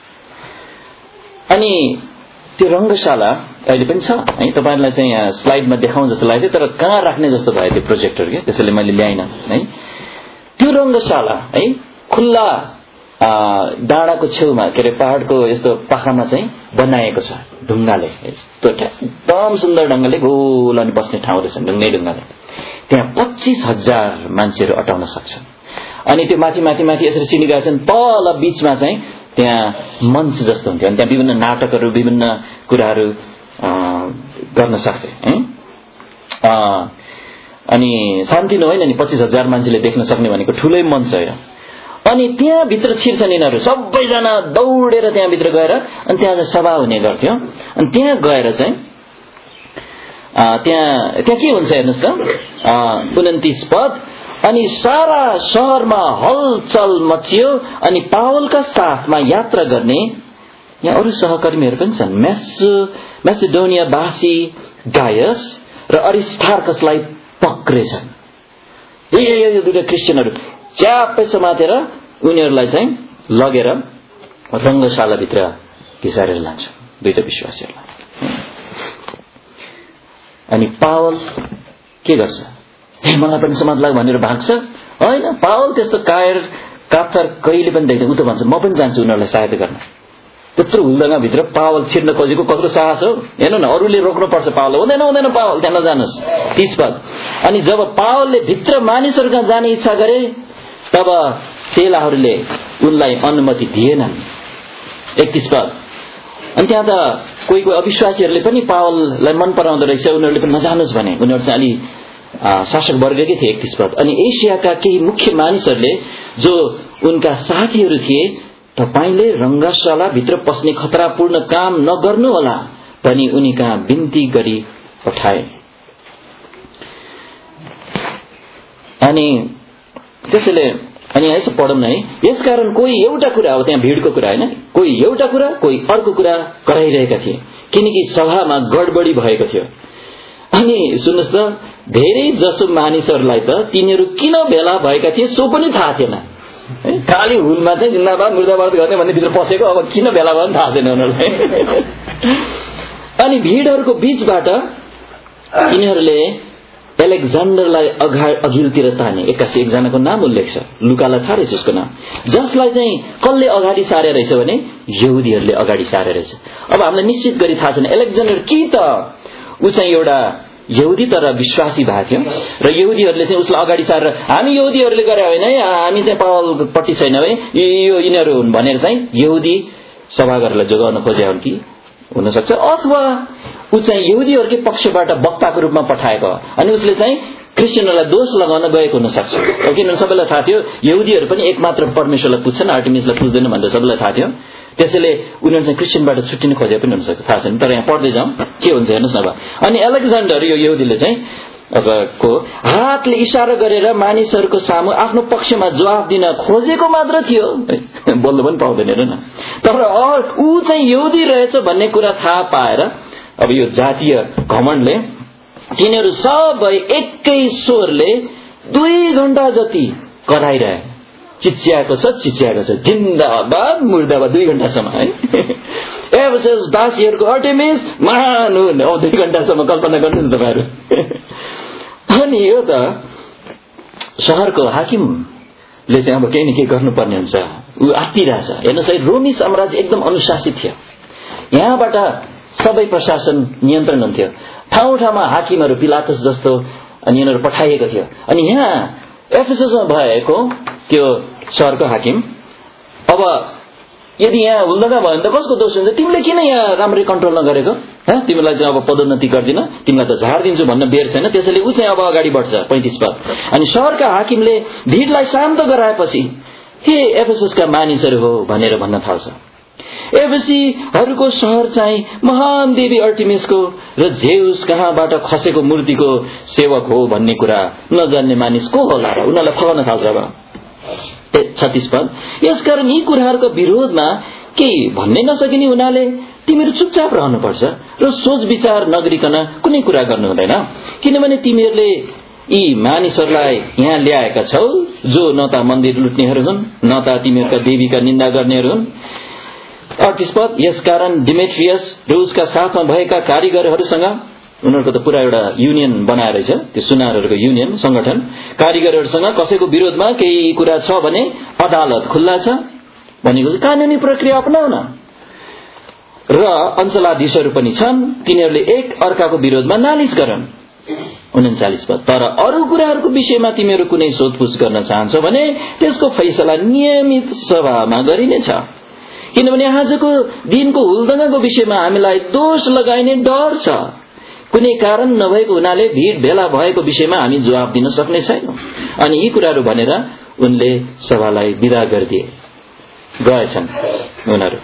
अनि त्यो रङ्गशाला अहिले पनि छ है, तपाईँहरूलाई चाहिँ यहाँ स्लाइडमा देखाउँ जस्तो लाग्यो, तर कहाँ राख्ने जस्तो भयो त्यो प्रोजेक्टर के, त्यसैले मैले ल्याइनँ है। त्यो रङ्गशाला है खुल्ला डाँडाको छेउमा, के अरे पहाडको यस्तो पाखामा चाहिँ बनाएको छ ढुङ्गाले, यस्तो एकदम सुन्दर ढङ्गले गोल अनि बस्ने ठाउँ रहेछ ढुङ्गै ढुङ्गाले। त्यहाँ पच्चिस हजार मान्छेहरू अटाउन सक्छन्। अनि त्यो माथि माथि माथि यसरी सिँढी गएका छन्, तल बीचमा चाहिँ त्यहाँ मञ्च जस्तो हुन्थ्यो अनि त्यहाँ विभिन्न नाटकहरू विभिन्न कुराहरू गर्न सक्थे है। अनि सानोतिनो होइन नि, पच्चिस हजार मान्छेले देख्न सक्ने भनेको ठुलै मञ्च होइन। अनि त्यहाँभित्र छिर्छन् यिनीहरू सबैजना दौडेर त्यहाँभित्र गएर, अनि त्यहाँ चाहिँ सभा हुने गर्थ्यो। अनि त्यहाँ गएर चाहिँ त्यहाँ त्यहाँ के हुन्छ हेर्नुहोस् त, उन्तिस पद, अनि सारा सहरमा हलचल मचियो। अनि पावलका साथमा यात्रा गर्ने यहाँ अरू सहकर्मीहरू पनि छन्, मेसो मेसिडोनियावासी गायस र अरिस्टार्कसलाई पक्रेछन्। यो दुईटा क्रिस्चियनहरू च्याप्पै समातेर उनीहरूलाई चाहिँ लगेर रङ्गशालाभित्र घिसारेर लान्छ दुईटा विश्वासीहरूलाई। अनि पावल के गर्छ, ए मलाई पनि समात लाग्यो भनेर भाग्छ होइन। पावल त्यस्तो कायर काप्थर कहिले पनि देख्दैन, उ त भन्छ म पनि जान्छु उनीहरूलाई सहायता गर्न। त्यत्रो हुल्दङ्गभित्र पावल छिर्न खोजेको कत्रो साहस हो हेर्नु न। अरूले रोक्नुपर्छ पावल, हुँदैन हुँदैन पावल त्यहाँ नजानुहोस्। तीस पद, अनि जब पावलले भित्र मानिसहरूका जाने इच्छा गरे तब चेलाहरूले उनलाई अनुमति दिएनन्। एकतीस पद, अनि त्यहाँ त कोही कोही अविश्वासीहरूले पनि पावललाई मन पराउँदो रहेछ, उनीहरूले पनि नजानुहोस् भने। उनीहरू चाहिँ अलि शासक वर्गकै थिए। एकतीस पद, अनि एसियाका केही मुख्य मानिसहरूले जो उनका साथीहरू थिए, तपाईले रङ्गशाला भित्र पस्ने खतरापूर्ण काम नगर्नु होला भनी उनी कहाँ बिन्ती गरी पठाए। अनि त्यसैले अनि यसो पढौँ न है। यसकारण कोही एउटा कुरा, अब त्यहाँ भिडको कुरा होइन, कोही एउटा कुरा कोही अर्को कुरा कराइरहेका थिए किनकि सभामा गडबडी भएको थियो। अनि सुन्नुहोस् त, धेरै जसो मानिसहरूलाई त तिनीहरू किन भेला भएका थिए सो पनि थाहा थिएन। खाली हुलमा चाहिँ जिन्दाबाद मुर्दाबाद गर्ने भन्ने भित्र पसेको, अब किन भेला भयो पनि थाहा छैन उनीहरूलाई। अनि भिडहरूको बीचबाट यिनीहरूले एलेक्जान्डरलाई अघिल्तिर ताने। एक्कासी एकजनाको नाम उल्लेख छ, लुकालाई थाहा रहेछ उसको नाम, जसलाई चाहिँ कसले अगाडि सारे रहेछ भने यहुदीहरूले अगाडि सारे रहेछ। अब हामीलाई निश्चित गरी थाहा छैन एलेक्जान्डर कि त ऊ चाहिँ एउटा यहुदी तर विश्वासी भएको थियो र यहुदीहरूले चाहिँ उसलाई अगाडि सारेर हामी यहुदीहरूले गरे होइन है, हामी चाहिँ पावलपट्टि छैन है, यो यिनीहरू हुन् भनेर चाहिँ यहुदी सभागारलाई जोगाउन खोजे हुन् कि हुन सक्छ। अथवा ऊ चाहिँ यहुदीहरूकै पक्षबाट वक्ताको रूपमा पठाएको अनि उसले चाहिँ क्रिस्चियनहरूलाई दोष लगाउन गएको हुन सक्छ। किनभने सबैलाई थाहा थियो यहुदीहरू पनि एकमात्र परमेश्वरलाई पुज्छन्, आर्टेमिसलाई पुज्दैन भनेर सबैलाई थाहा थियो। त्यसैले उनीहरू चाहिँ क्रिस्चियनबाट छुट्टिन खोजे पनि हुन सक्छ, थाहा छैन। तर यहाँ पढ्दै जाउँ के हुन्छ हेर्नुहोस् न। अब अनि एलेक्जान्डर यो यहुदीले चाहिँ अब को हातले इशारा गरेर मानिसहरूको सामु आफ्नो पक्षमा जवाफ दिन खोजेको मात्र थियो, बोल्नु पनि पाउँदैन हेर न। तर ऊ चाहिँ यहुदी रहेछ भन्ने कुरा थाहा पाएर अब यो जातीय घमण्डले तिनीहरू सबै एकै स्वरले दुई घण्टा जति कराइरहे, चिच्याएको छ चिच्याएको छ जिन्दाबाद मुर्दाबाद दुई घण्टासम्म है। एफएसएस वासीहरूको आर्टेमिस महान हुन्, अब दुई घण्टासम्म कल्पना गर्नु नि तपाईँहरू। अनि यो त सहरको हाकिमले चाहिँ अब केही न केही गर्नुपर्ने हुन्छ, ऊ आत्तिरहेछ। हेर्नुहोस् है, रोमी साम्राज्य एकदम अनुशासित थियो, यहाँबाट सबै प्रशासन नियन्त्रण हुन्थ्यो, ठाउँ ठाउँमा हाकिमहरू पिलातस जस्तो अनि यिनीहरू पठाइएको थियो। अनि यहाँ एफएसएसमा भएको त्यो सहरको हाकिम अब यदि यहाँ हुँदैन भयो भने त कसको दोष हुन्छ, तिमीले किन यहाँ राम्ररी कन्ट्रोल नगरेको तिमीलाई चाहिँ अब पदोन्नति गर्दिन, तिमीलाई त झार्दिन्छु भन्न बेर छैन। त्यसैले ऊ चाहिँ अब अगाडि बढ्छ। पैंतिस पद। अनि शहरका हाकिमले भीडलाई शान्त गराएपछि हे एफेससका मानिसहरू हो भनेर भन्न थाल्छ। एफेसीहरूको शहर चाहिँ महान देवी अर्टिमिसको र जेउस कहाँबाट खसेको मूर्तिको सेवक हो भन्ने कुरा नजान्ने मानिस को होला र उनीहरूलाई फगाउन थाल्छ। अब छत्तीस पद। यसकारण यी कुराहरूको विरोधमा केही भन्नै नसकिने हुनाले तिमीहरू चुपचाप रहनुपर्छ र सोच विचार नगरिकन कुनै कुरा गर्नु हुँदैन, किनभने तिमीहरूले यी मानिसहरूलाई यहाँ ल्याएका छौ जो न त मन्दिर लुट्नेहरू हुन् न त तिमीहरूका देवीका निन्दा गर्नेहरू हुन्। अडतिस पद। यसकारण डिमेट्रियस र उसका साथमा भएका कारिगरहरूसँग, उनीहरूको त पुरा एउटा युनियन बनाएर छ, त्यो सुनारहरूको युनियन संगठन, कारिगरहरूसँग कसैको विरोधमा केही कुरा छ भने अदालत खुल्ला छ भनेको चाहिँ कानूनी प्रक्रिया अपनाउन। र अञ्चलाधीशहरू पनि छन्, तिनीहरूले एक अर्काको विरोधमा नालिस गरन्। उन्चालिस पद। तर अरू कुराहरूको विषयमा तिमीहरू कुनै सोधपुछ गर्न चाहन्छौ भने त्यसको फैसला नियमित सभामा गरिनेछ, किनभने आजको दिनको हुलदङ्गाको विषयमा हामीलाई दोष लगाइने डर छ। कुनै कारण नभएको हुनाले भीड भेला भएको विषयमा हामी जवाब दिन सक्ने छैनौं। अनि यी कुराहरू भनेर उनले सभालाई विदा गरिदिए, गएछन् उनीहरू।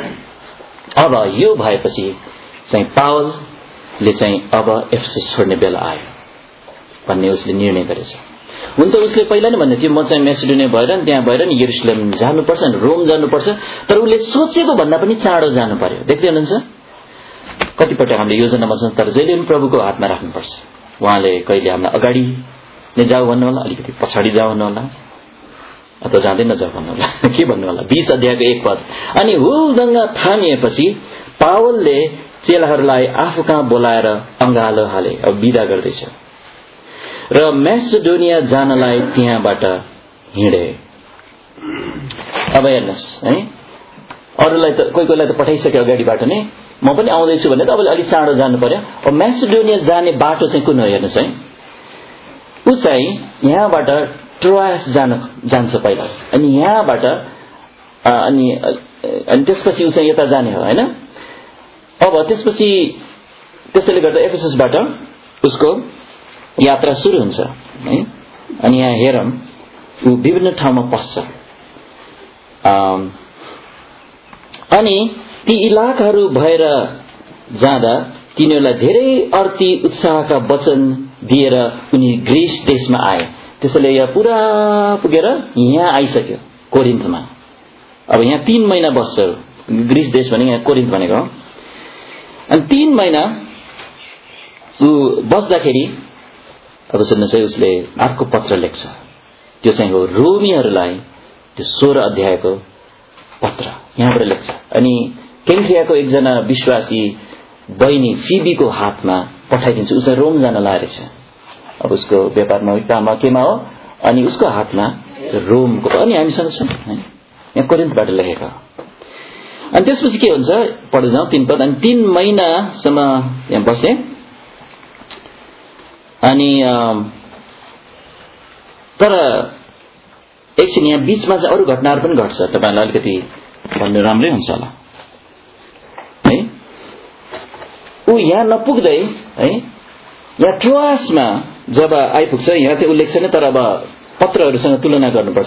अब यो भएपछि चाहिँ पावलले चाहिँ अब एफेसस छोड्ने बेला आयो भन्ने उसले निर्णय गरेछ। हुन त उसले पहिला नै भन्दै थियो म चाहिँ मेसिडोनिया भएर त्यहाँ भएर नि यरुशलेम जानुपर्छ, रोम जानुपर्छ, तर उसले सोचेको भन्दा पनि चाँडो जानु पर्यो। देख्दै हुनुहुन्छ कतिपल्ट हामीले योजना बनाउँछौँ, तर जहिले पनि प्रभुको हातमा राख्नुपर्छ। उहाँले कहिले हामीलाई अगाडि नै जाऊ भन्नु होला, अलिकति पछाडि जाऊ भन्नु होला, अथवा जाँदै नजाऊ भन्नु होला, के भन्नु होला। बीस अध्यायको एक पद। अनि हुलदङ्गा थामिएपछि पावलले चेलाहरूलाई आफू कहाँ बोलाएर अँगालो हाले, अब विदा गर्दैछ र मेसिडोनिया जानलाई त्यहाँबाट हिँडे। अब हेर्नुहोस् है, अरूलाई त कोही कोहीलाई त पठाइसक्यो अगाडिबाट नै, म पनि आउँदैछु भने तपाईँले अलिक चाँडो जानु पर्यो। अब मेसिडोनिया जाने बाटो चाहिँ कुन हो हेर्नुहोस् है। ऊ चाहिँ यहाँबाट ट्रोआस जान जान्छ पहिला, अनि यहाँबाट अनि अनि त्यसपछि ऊ चाहिँ यता जाने हो होइन। अब त्यसपछि त्यसैले गर्दा एफेससबाट उसको यात्रा सुरु हुन्छ है। अनि यहाँ हेरौँ ऊ विभिन्न ठाउँमा पस्छ। अनि ती इलाकाहरू भएर जाँदा तिनीहरूलाई धेरै अर्थी उत्साहका वचन दिएर उनी ग्रीस देशमा आए। त्यसैले यहाँ पुरा पुगेर यहाँ आइसक्यो कोरिन्थमा। अब यहाँ तीन महिना बस्छ। ग्रीस देश भने यहाँ कोरिन्थ भनेको हो। अनि तीन महिना ऊ बस्दाखेरि अब सुन्नुहोस् है, उसले अर्को पत्र लेख्छ। त्यो चाहिँ हो रोमीहरूलाई त्यो सोह्र अध्यायको पत्र यहाँबाट लेख्छ। अनि केन्क्रियाको एकजना विश्वासी बहिनी फिबीको हातमा पठाइदिन्छ। ऊ चाहिँ रोम जान लागेछ। अब उसको व्यापारमा काममा केमा हो, अनि उसको हातमा रोमको, अनि हामीसँग छ यहाँ कोरिन्थबाट लेखेको। अनि त्यसपछि के हुन्छ पढ्दै जाउँ तीन पद। अनि तीन महिनासम्म यहाँ बसे। अनि तर एकछिन यहाँ बीचमा चाहिँ अरू घटनाहरू पनि घट्छ, तपाईँलाई अलिकति भन्नु राम्रै हुन्छ होला है। ऊ यहाँ नपुग्दै है, यहाँ ट्रोआसमा जब आइपुग्छ, यहाँ चाहिँ उल्लेख छैन तर अब पत्रहरूसँग तुलना गर्नुपर्छ।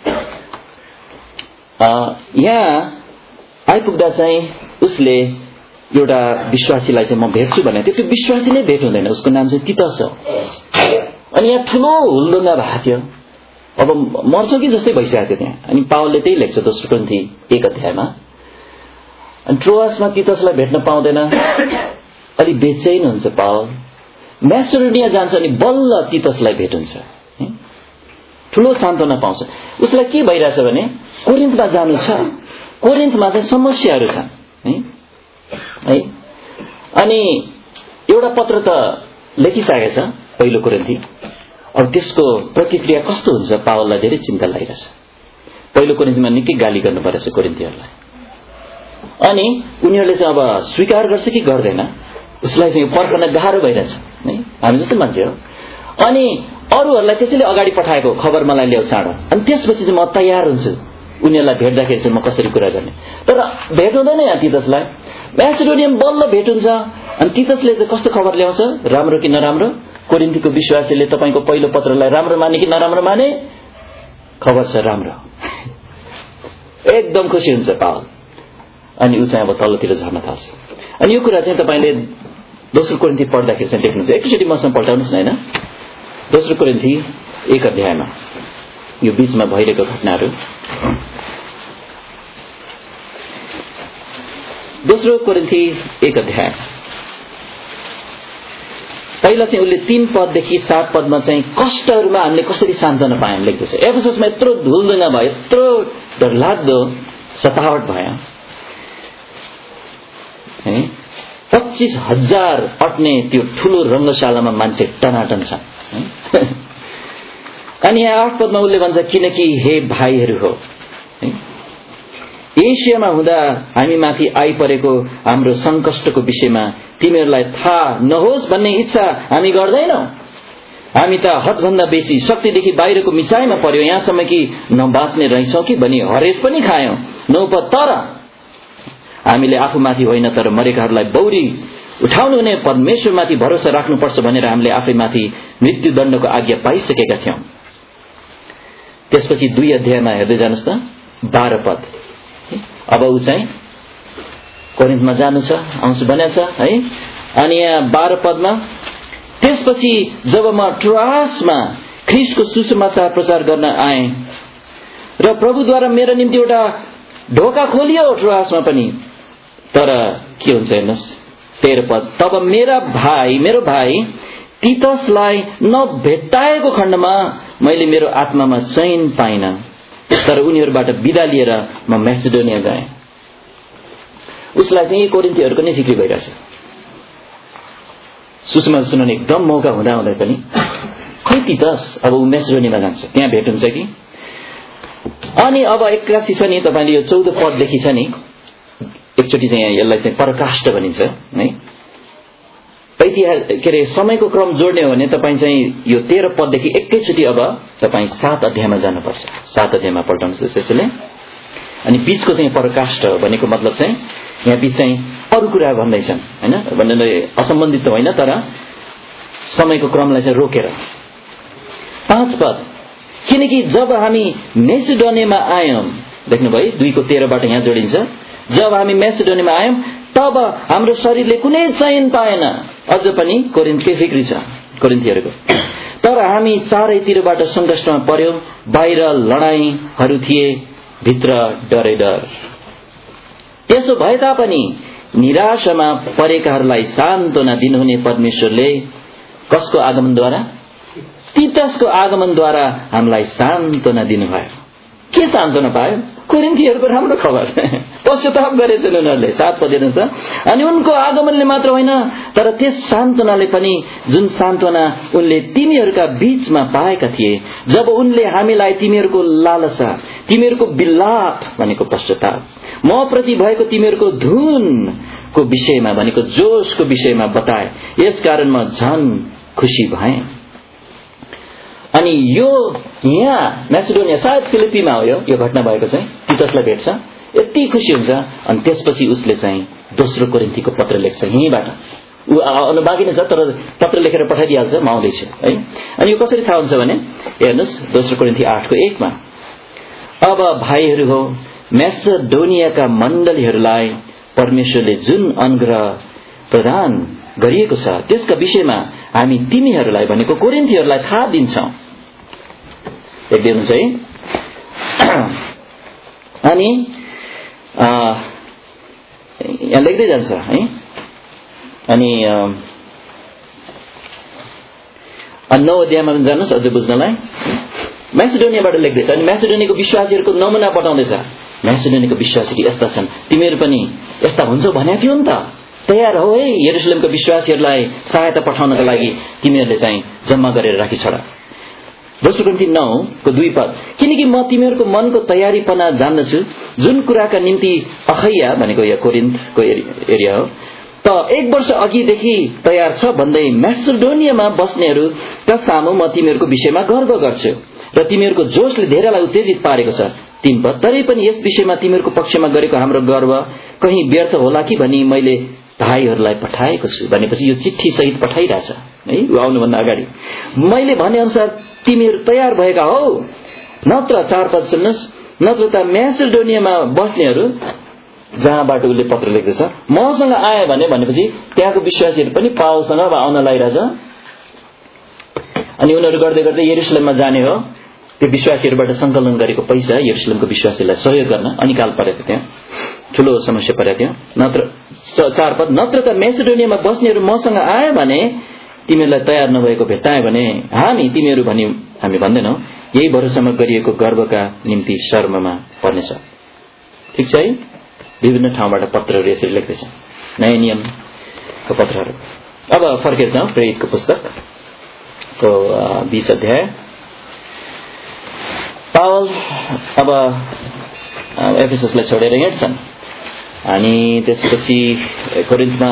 यहाँ आइपुग्दा चाहिँ उसले एउटा विश्वासीलाई चाहिँ म भेट्छु भनेको थियो। त्यो विश्वासी नै भेट हुँदैन, उसको नाम चाहिँ तितस हो। अनि यहाँ ठुलो हुलदङ्गा भएको थियो। अब मर्छ कि जस्तै भइसकेको थियो त्यहाँ। अनि पावलले त्यही लेख्छ दोस्रो कोरिन्थी एक अध्यायमा। अनि ट्रोआसमा तितसलाई भेट्न पाउँदैन, अलि बेचैन हुन्छ पावल। मेसिडोनिया जान्छ अनि बल्ल तितसलाई भेट हुन्छ, ठुलो सान्त्वना पाउँछ। उसलाई के भइरहेछ भने कोरिन्थमा जानु छ, कोरिन्थमा चाहिँ समस्याहरू छन् है। अनि एउटा पत्र त लेखिसकेको छ पहिलो कोरिन्थी। अब त्यसको प्रतिक्रिया कस्तो हुन्छ पावललाई धेरै चिन्ता लागिरहेछ। पहिलो कोरिन्थीमा निकै गाली गर्नु परेछ कोरिन्थीहरूलाई। अनि उनीहरूले चाहिँ अब स्वीकार गर्छ कि गर्दैन, उसलाई चाहिँ पर्खन गाह्रो भइरहेछ है। हामी जस्तै मान्छे हो। अनि अरूहरूलाई त्यसैले अगाडि पठाएको खबर मलाई ल्याऊ चाँडो। अनि त्यसपछि चाहिँ म तयार हुन्छु उनीहरूलाई भेट्दाखेरि चाहिँ म कसरी कुरा गर्ने। तर भेट हुँदैन यहाँ तीतसलाई। म्यासिडोनियम बल्ल भेट हुन्छ अनि तीतसले चाहिँ कस्तो खबर ल्याउँछ, राम्रो कि नराम्रो? कोरिन्थीको विश्वासीले तपाईँको पहिलो पत्रलाई राम्रो माने कि नराम्रो माने? खबर छ राम्रो। एकदम खुसी हुन्छ पावल। अनि ऊ चाहिँ अब तलतिर झर्न थाल्छ। अनि यो कुरा चाहिँ तपाईँले दोस्रो कोरिन्थी पढ्दाखेरि चाहिँ देख्नुहुन्छ। एकैचोटि मसँग पल्टाउनुहोस् न होइन। दोस्रो कोरिन्थी एक अध्यायमा यो बीचमा भइरहेको घटनाहरू। दोस्रो कोरिन्थी एक अध्याय पहिला चाहिँ उसले तीन पददेखि सात पदमा चाहिँ कष्टहरूमा हामीले कसरी सान्त्वना पायौं लेख्दछ। एफेससमा यत्रो धुलधुङ्गा भयो, यत्रो डरलाग्दो सतावट भयो, पच्चीस हजार अट्ने त्यो ठूलो रंगशालामा मान्छे टनाटन छ। अनि यहाँ आठ पदमा उसले भन्छ किनकि हे भाइहरू हो, एसियामा हुँदा हामी माथि आइपरेको हाम्रो संकष्टको विषयमा तिमीहरूलाई थाहा नहोस् भन्ने इच्छा हामी गर्दैनौं। हामी त हदभन्दा बेसी शक्तिदेखि बाहिरको मिचाइमा पर्यो, यहाँसम्म कि नबाँच्ने रहेछौं कि भनी हरेस पनि खायौं। नौ पद तर हामीले आफूमाथि होइन तर मरेकाहरूलाई बौरी उठाउनु हुने परमेश्वरमाथि भरोसा राख्नुपर्छ भनेर हामीले आफैमाथि मृत्युदण्डको आज्ञा पाइसकेका थियौं। त्यसपछि दुई अध्यायमा हेर्दै जानुस् त, बाह्र पद। अब ऊ चाहिँ कोरिन्थमा जानु छ, आउँछु भनेको छ है। अनि यहाँ बाह्र पदमा त्यसपछि जब म ट्रोआसमा ख्रीष्टको सुसमाचार प्रचार गर्न आए र प्रभुद्वारा मेरो निम्ति एउटा ढोका खोलियो ट्रोआसमा पनि, तर के हुन्छ हेर्नुहोस् तेह्र पद, तब मेरा भाइ मेरो भाइ तीतसलाई नभेट्टाएको खण्डमा मैले मेरो आत्मामा चैन पाइन, तर उनीहरूबाट बिदा लिएर म म्यासिडोनिया गएँ। उसलाई चाहिँ कोरिन्थीहरूको नै फिक्री भइरहेछ। सुसमाचार सुनाउने एकदम मौका हुँदा हुँदै पनि खै तीतस अब ऊ म्यासिडोनियामा जान्छ, त्यहाँ भेट हुन्छ कि? अनि अब एक्कासी छ नि तपाईले यो चौध पददेखि छ नि, एकचोटि चाहिँ यसलाई चाहिँ प्रकाष्ठ भनिन्छ है। ऐतिहास के अरे समयको क्रम जोड्ने हो भने तपाईँ चाहिँ यो तेह्र पददेखि एकैचोटि अब तपाईँ सात अध्यायमा जानुपर्छ। सात अध्यायमा पल्टाउनुहोस् त्यसैले। अनि बीचको चाहिँ प्रकाष्ठ भनेको मतलब चाहिँ यहाँ बीच चाहिँ अरू कुरा भन्दैछन् हैन, भन्ने असम्बन्धित त होइन तर समयको क्रमलाई चाहिँ रोकेर। पाँच पद, किनकि जब हामी मेसिडोनियामा आयौं, देख्नुभयो दुईको तेह्रबाट यहाँ जोडिन्छ, जब हामी मेसिडोनियामा आयौं तब हाम्रो शरीरले कुनै चैन पाएन। अझ पनि कोरिन्थकै फिक्री छ कोरिन्थीहरूको। तर हामी चारैतिरबाट संकष्टमा पर्यौं, बाहिर लडाईहरू थिए, भित्र डरै डर। त्यसो भए तापनि निराशामा परेकाहरूलाई सान्त्वना दिनुहुने परमेश्वरले कसको आगमनद्वारा? तीतसको आगमनद्वारा हामीलाई सान्त्वना दिनुभयो। के सान्त्वना पायो? कोरिन्थीहरूको राम्रो खबर, पश्चाताप गरेछन् उनीहरूले। सात पद हेर्नुहोस् त। अनि उनको आगमनले मात्र होइन तर त्यस सान्त्वनाले पनि जुन सान्त्वना उनले तिमीहरूका बीचमा पाएका थिए, जब उनले हामीलाई तिमीहरूको लालसा, तिमीहरूको विलाप भनेको पश्चाताप, म प्रति भएको तिमीहरूको धुनको विषयमा भनेको जोशको विषयमा बताए, यसकारण म झन खुसी भएँ। अनि यो यहाँ म्यासिडोनिया सायद फिलिपीमा हो यो यो घटना भएको चाहिँ, तीतसलाई भेट्छ, यति खुसी हुन्छ। अनि त्यसपछि उसले चाहिँ दोस्रो कोरिन्थीको पत्र लेख्छ। यहीँबाट ऊ आउनु बाँकी नै छ तर पत्र लेखेर पठाइदिइहाल्छ, म आउँदैछु है। अनि यो कसरी थाहा हुन्छ भने हेर्नुहोस् दोस्रो कोरिन्थी आठको एकमा, अब भाइहरू हो, म्यासिडोनियाका मण्डलीहरूलाई परमेश्वरले जुन अनुग्रह प्रदान गरिएको छ त्यसका विषयमा हामी तिमीहरूलाई भनेको कोरिन्थीहरूलाई थाहा दिन्छौं। देख्दै हुनुहुन्छ है। अनि यहाँ लेख्दै जान्छ है। अनि नौ अध्यायमा पनि जानुहोस् अझ बुझ्नलाई। म्यासिडोनियाबाट लेख्दैछ। अनि म्यासिडोनियाको विश्वासीहरूको नमुना बताउँदैछ। म्यासिडोनियाको विश्वासीहरू यस्ता छन्, तिमीहरू पनि यस्ता हुन्छौ भनेको थियो नि त, तयार हो है यरुशलेमको विश्वासीहरूलाई सहायता पठाउनका लागि तिमीहरूले चाहिँ जम्मा गरेर राखी छोड। दोस्रो कोरिन्थी नौ को दुई पद, किनकि म तिमीहरूको मनको तयारीपना जान्दछु, जुन कुराका निम्ति अखैया भनेको यहाँ कोरिन्थको एरिया हो त एक वर्ष अघिदेखि तयार छ भन्दै म्यासिडोनियामा बस्नेहरूका सामु म तिमीहरूको विषयमा गर्व गर्छु र तिमीहरूको जोशले धेरैलाई उत्तेजित पारेको छ। तीन पद, तरै पनि यस विषयमा तिमीहरूको पक्षमा गरेको हाम्रो गर्व कहीं व्यर्थ होला कि भनी मैले भाइहरूलाई पठाएको छु भनेपछि यो चिठी सहित पठाइरहेछ है उ आउनुभन्दा अगाडि। मैले भने अनुसार तिमीहरू तयार भएका हौ, नत्र चार पद सुन्नुहोस्, नत्र त म्यासेडोनियामा बस्नेहरू जहाँबाट उसले पत्र लेख्दछ मसँग आए भने भनेपछि त्यहाँको विश्वासीहरू पनि पावलसँग अब आउन लागिरहेछ। अनि उनीहरू गर्दै गर्दै यरुशलेममा जाने हो। त्यो विश्वासीहरूबाट संकलन गरेको पैसा यरुशलेमको विश्वासीलाई सहयोग गर्न अनिकाल परेको, त्यहाँ ठूलो समस्या परेको थियो। नत्र चार पद, नत्र त म्यासेडोनियामा बस्नेहरू मसँग आए भने तिमीहरूलाई तयार नभएको भेट्टाए भने हामी तिमीहरू भनी हामी भन्दैनौ, यही भरोसामा गरिएको गर्वका निम्ति शर्ममा पर्नेछ। ठिक छ है। विभिन्न ठाउँबाट पत्रहरू यसरी लेख्दैछ, नयाँ नियमको पत्रहरू। अब फर्केर जाउँ प्रेरितको पुस्तकको बीस अध्याय। पावल अब एफेससलाई छोडेर हिँड्छन् अनि त्यसपछि कोरिन्थमा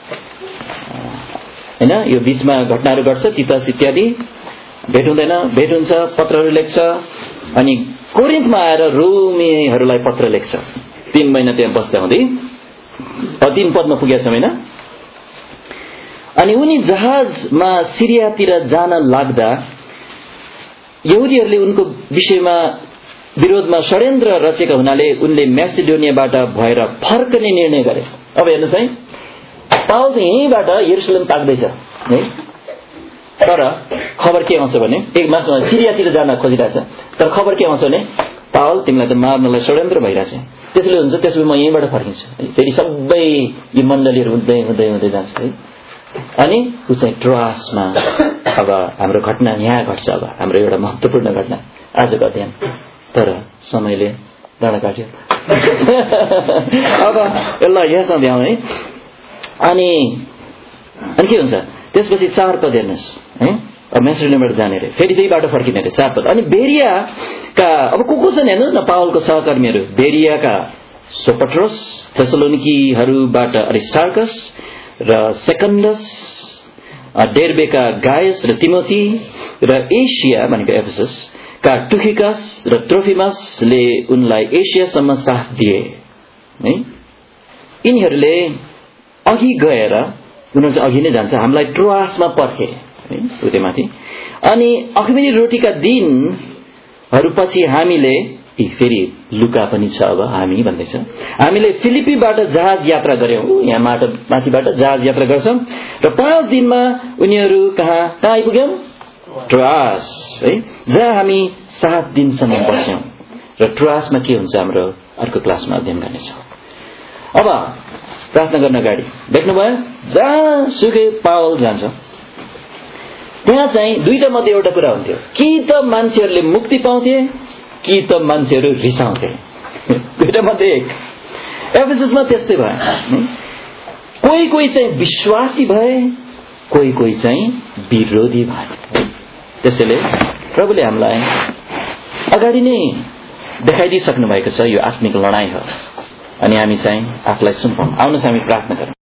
हैन यो बीचमा घटनाहरू घट्छ, तितस इत्यादि, भेट हुँदैन, भेट हुन्छ, पत्रहरू लेख्छ अनि कोरिन्थमा आएर रोमीहरूलाई पत्र लेख्छ। तीन महिना त्यहाँ बस्दा हुँदै तीन पदमा पुगेका छौँ हैन। अनि उनी जहाजमा सिरियातिर जान लाग्दा यहुदीहरूले उनको विषयमा विरोधमा षड्यन्त्र रचेका हुनाले उनले म्यासिडोनियाबाट भएर फर्कने निर्णय गरे। अब हेर्नुहोस् है, पावल चाहिँ यहीँबाट यरुशलेम ताक्दैछ है, तर खबर के आउँछ भने एक मासमा सिरियातिर जान खोजिरहेछ, तर खबर के आउँछ भने पावल तिमीलाई त मार्नलाई षड्यन्त्र भइरहेछ, त्यसले हुन्छ त्यसो म यहीँबाट फर्किन्छु। फेरि सबै यी मण्डलीहरू हुँदै हुँदै हुँदै जान्छ है। अनि ऊ चाहिँ ट्रोआसमा, अब हाम्रो घटना यहाँ घट्छ, अब हाम्रो एउटा महत्त्वपूर्ण घटना आजको अध्ययन, तर समयले डाँडा काट्यो। अब यसलाई यहाँसम्म भ्याउँ है। अनि अनि के हुन्छ त्यसपछि चार पद हेर्नुहोस् है, म्यासिडोनियाबाट जाने रे, फेरि त्यही बाटो फर्किने रे, चार पद। अनि बेरियाका अब को को छन् हेर्नुहोस् न, पावलको सहकर्मीहरू बेरियाका सोपट्रोस, थेसलोनिकीहरूबाट अरिस्टार्कस र सेकन्डस, डेर्बेका गायस र तिमोथी, र एसिया भनेको एफेसस का टुखिकस र त्रोफिमसले उनलाई एसियासम्म साथ दिए है। यिनीहरूले अघि गएर उनीहरू चाहिँ अघि नै जान्छ, हामीलाई ट्रोआसमा पर्खे है उतैमाथि। अनि अखमिरी रोटीका दिनहरूपछि हामीले फेरि लुका पनि छ, अब हामी भन्दैछ, हामीले फिलिपीबाट जहाज यात्रा गर्यौं, यहाँ माटो माथिबाट जहाज यात्रा गर्छौं र पाँच दिनमा उनीहरू कहाँ कहाँ आइपुग्यौं, ट्रोआस है, जहाँ हामी सात दिनसम्म बस्यौं। र ट्रोआसमा के हुन्छ हाम्रो अर्को क्लासमा अध्ययन गर्नेछौँ। अब प्रार्थना गर्न अगाडि देख्नुभयो, जहाँ सुकै पावल जान्छ त्यहाँ चाहिँ दुईटा मध्ये एउटा कुरा हुन्थ्यो, कि त मान्छेहरूले मुक्ति पाउँथे कि त मान्छेहरू रिसाउँथे, दुईटा मध्ये एक। एफेससमा त्यस्तै भयो, कोही कोही चाहिँ विश्वासी भए, कोही कोही चाहिँ विरोधी भए। त्यसैले प्रभुले हामीलाई अगाडि नै देखाइदिइसक्नु भएको छ यो आत्मिक लडाईँ हो, अनि हामी चाहिँ आफूलाई सुम्पौँ। आउनुहोस् हामी प्रार्थना गरौँ।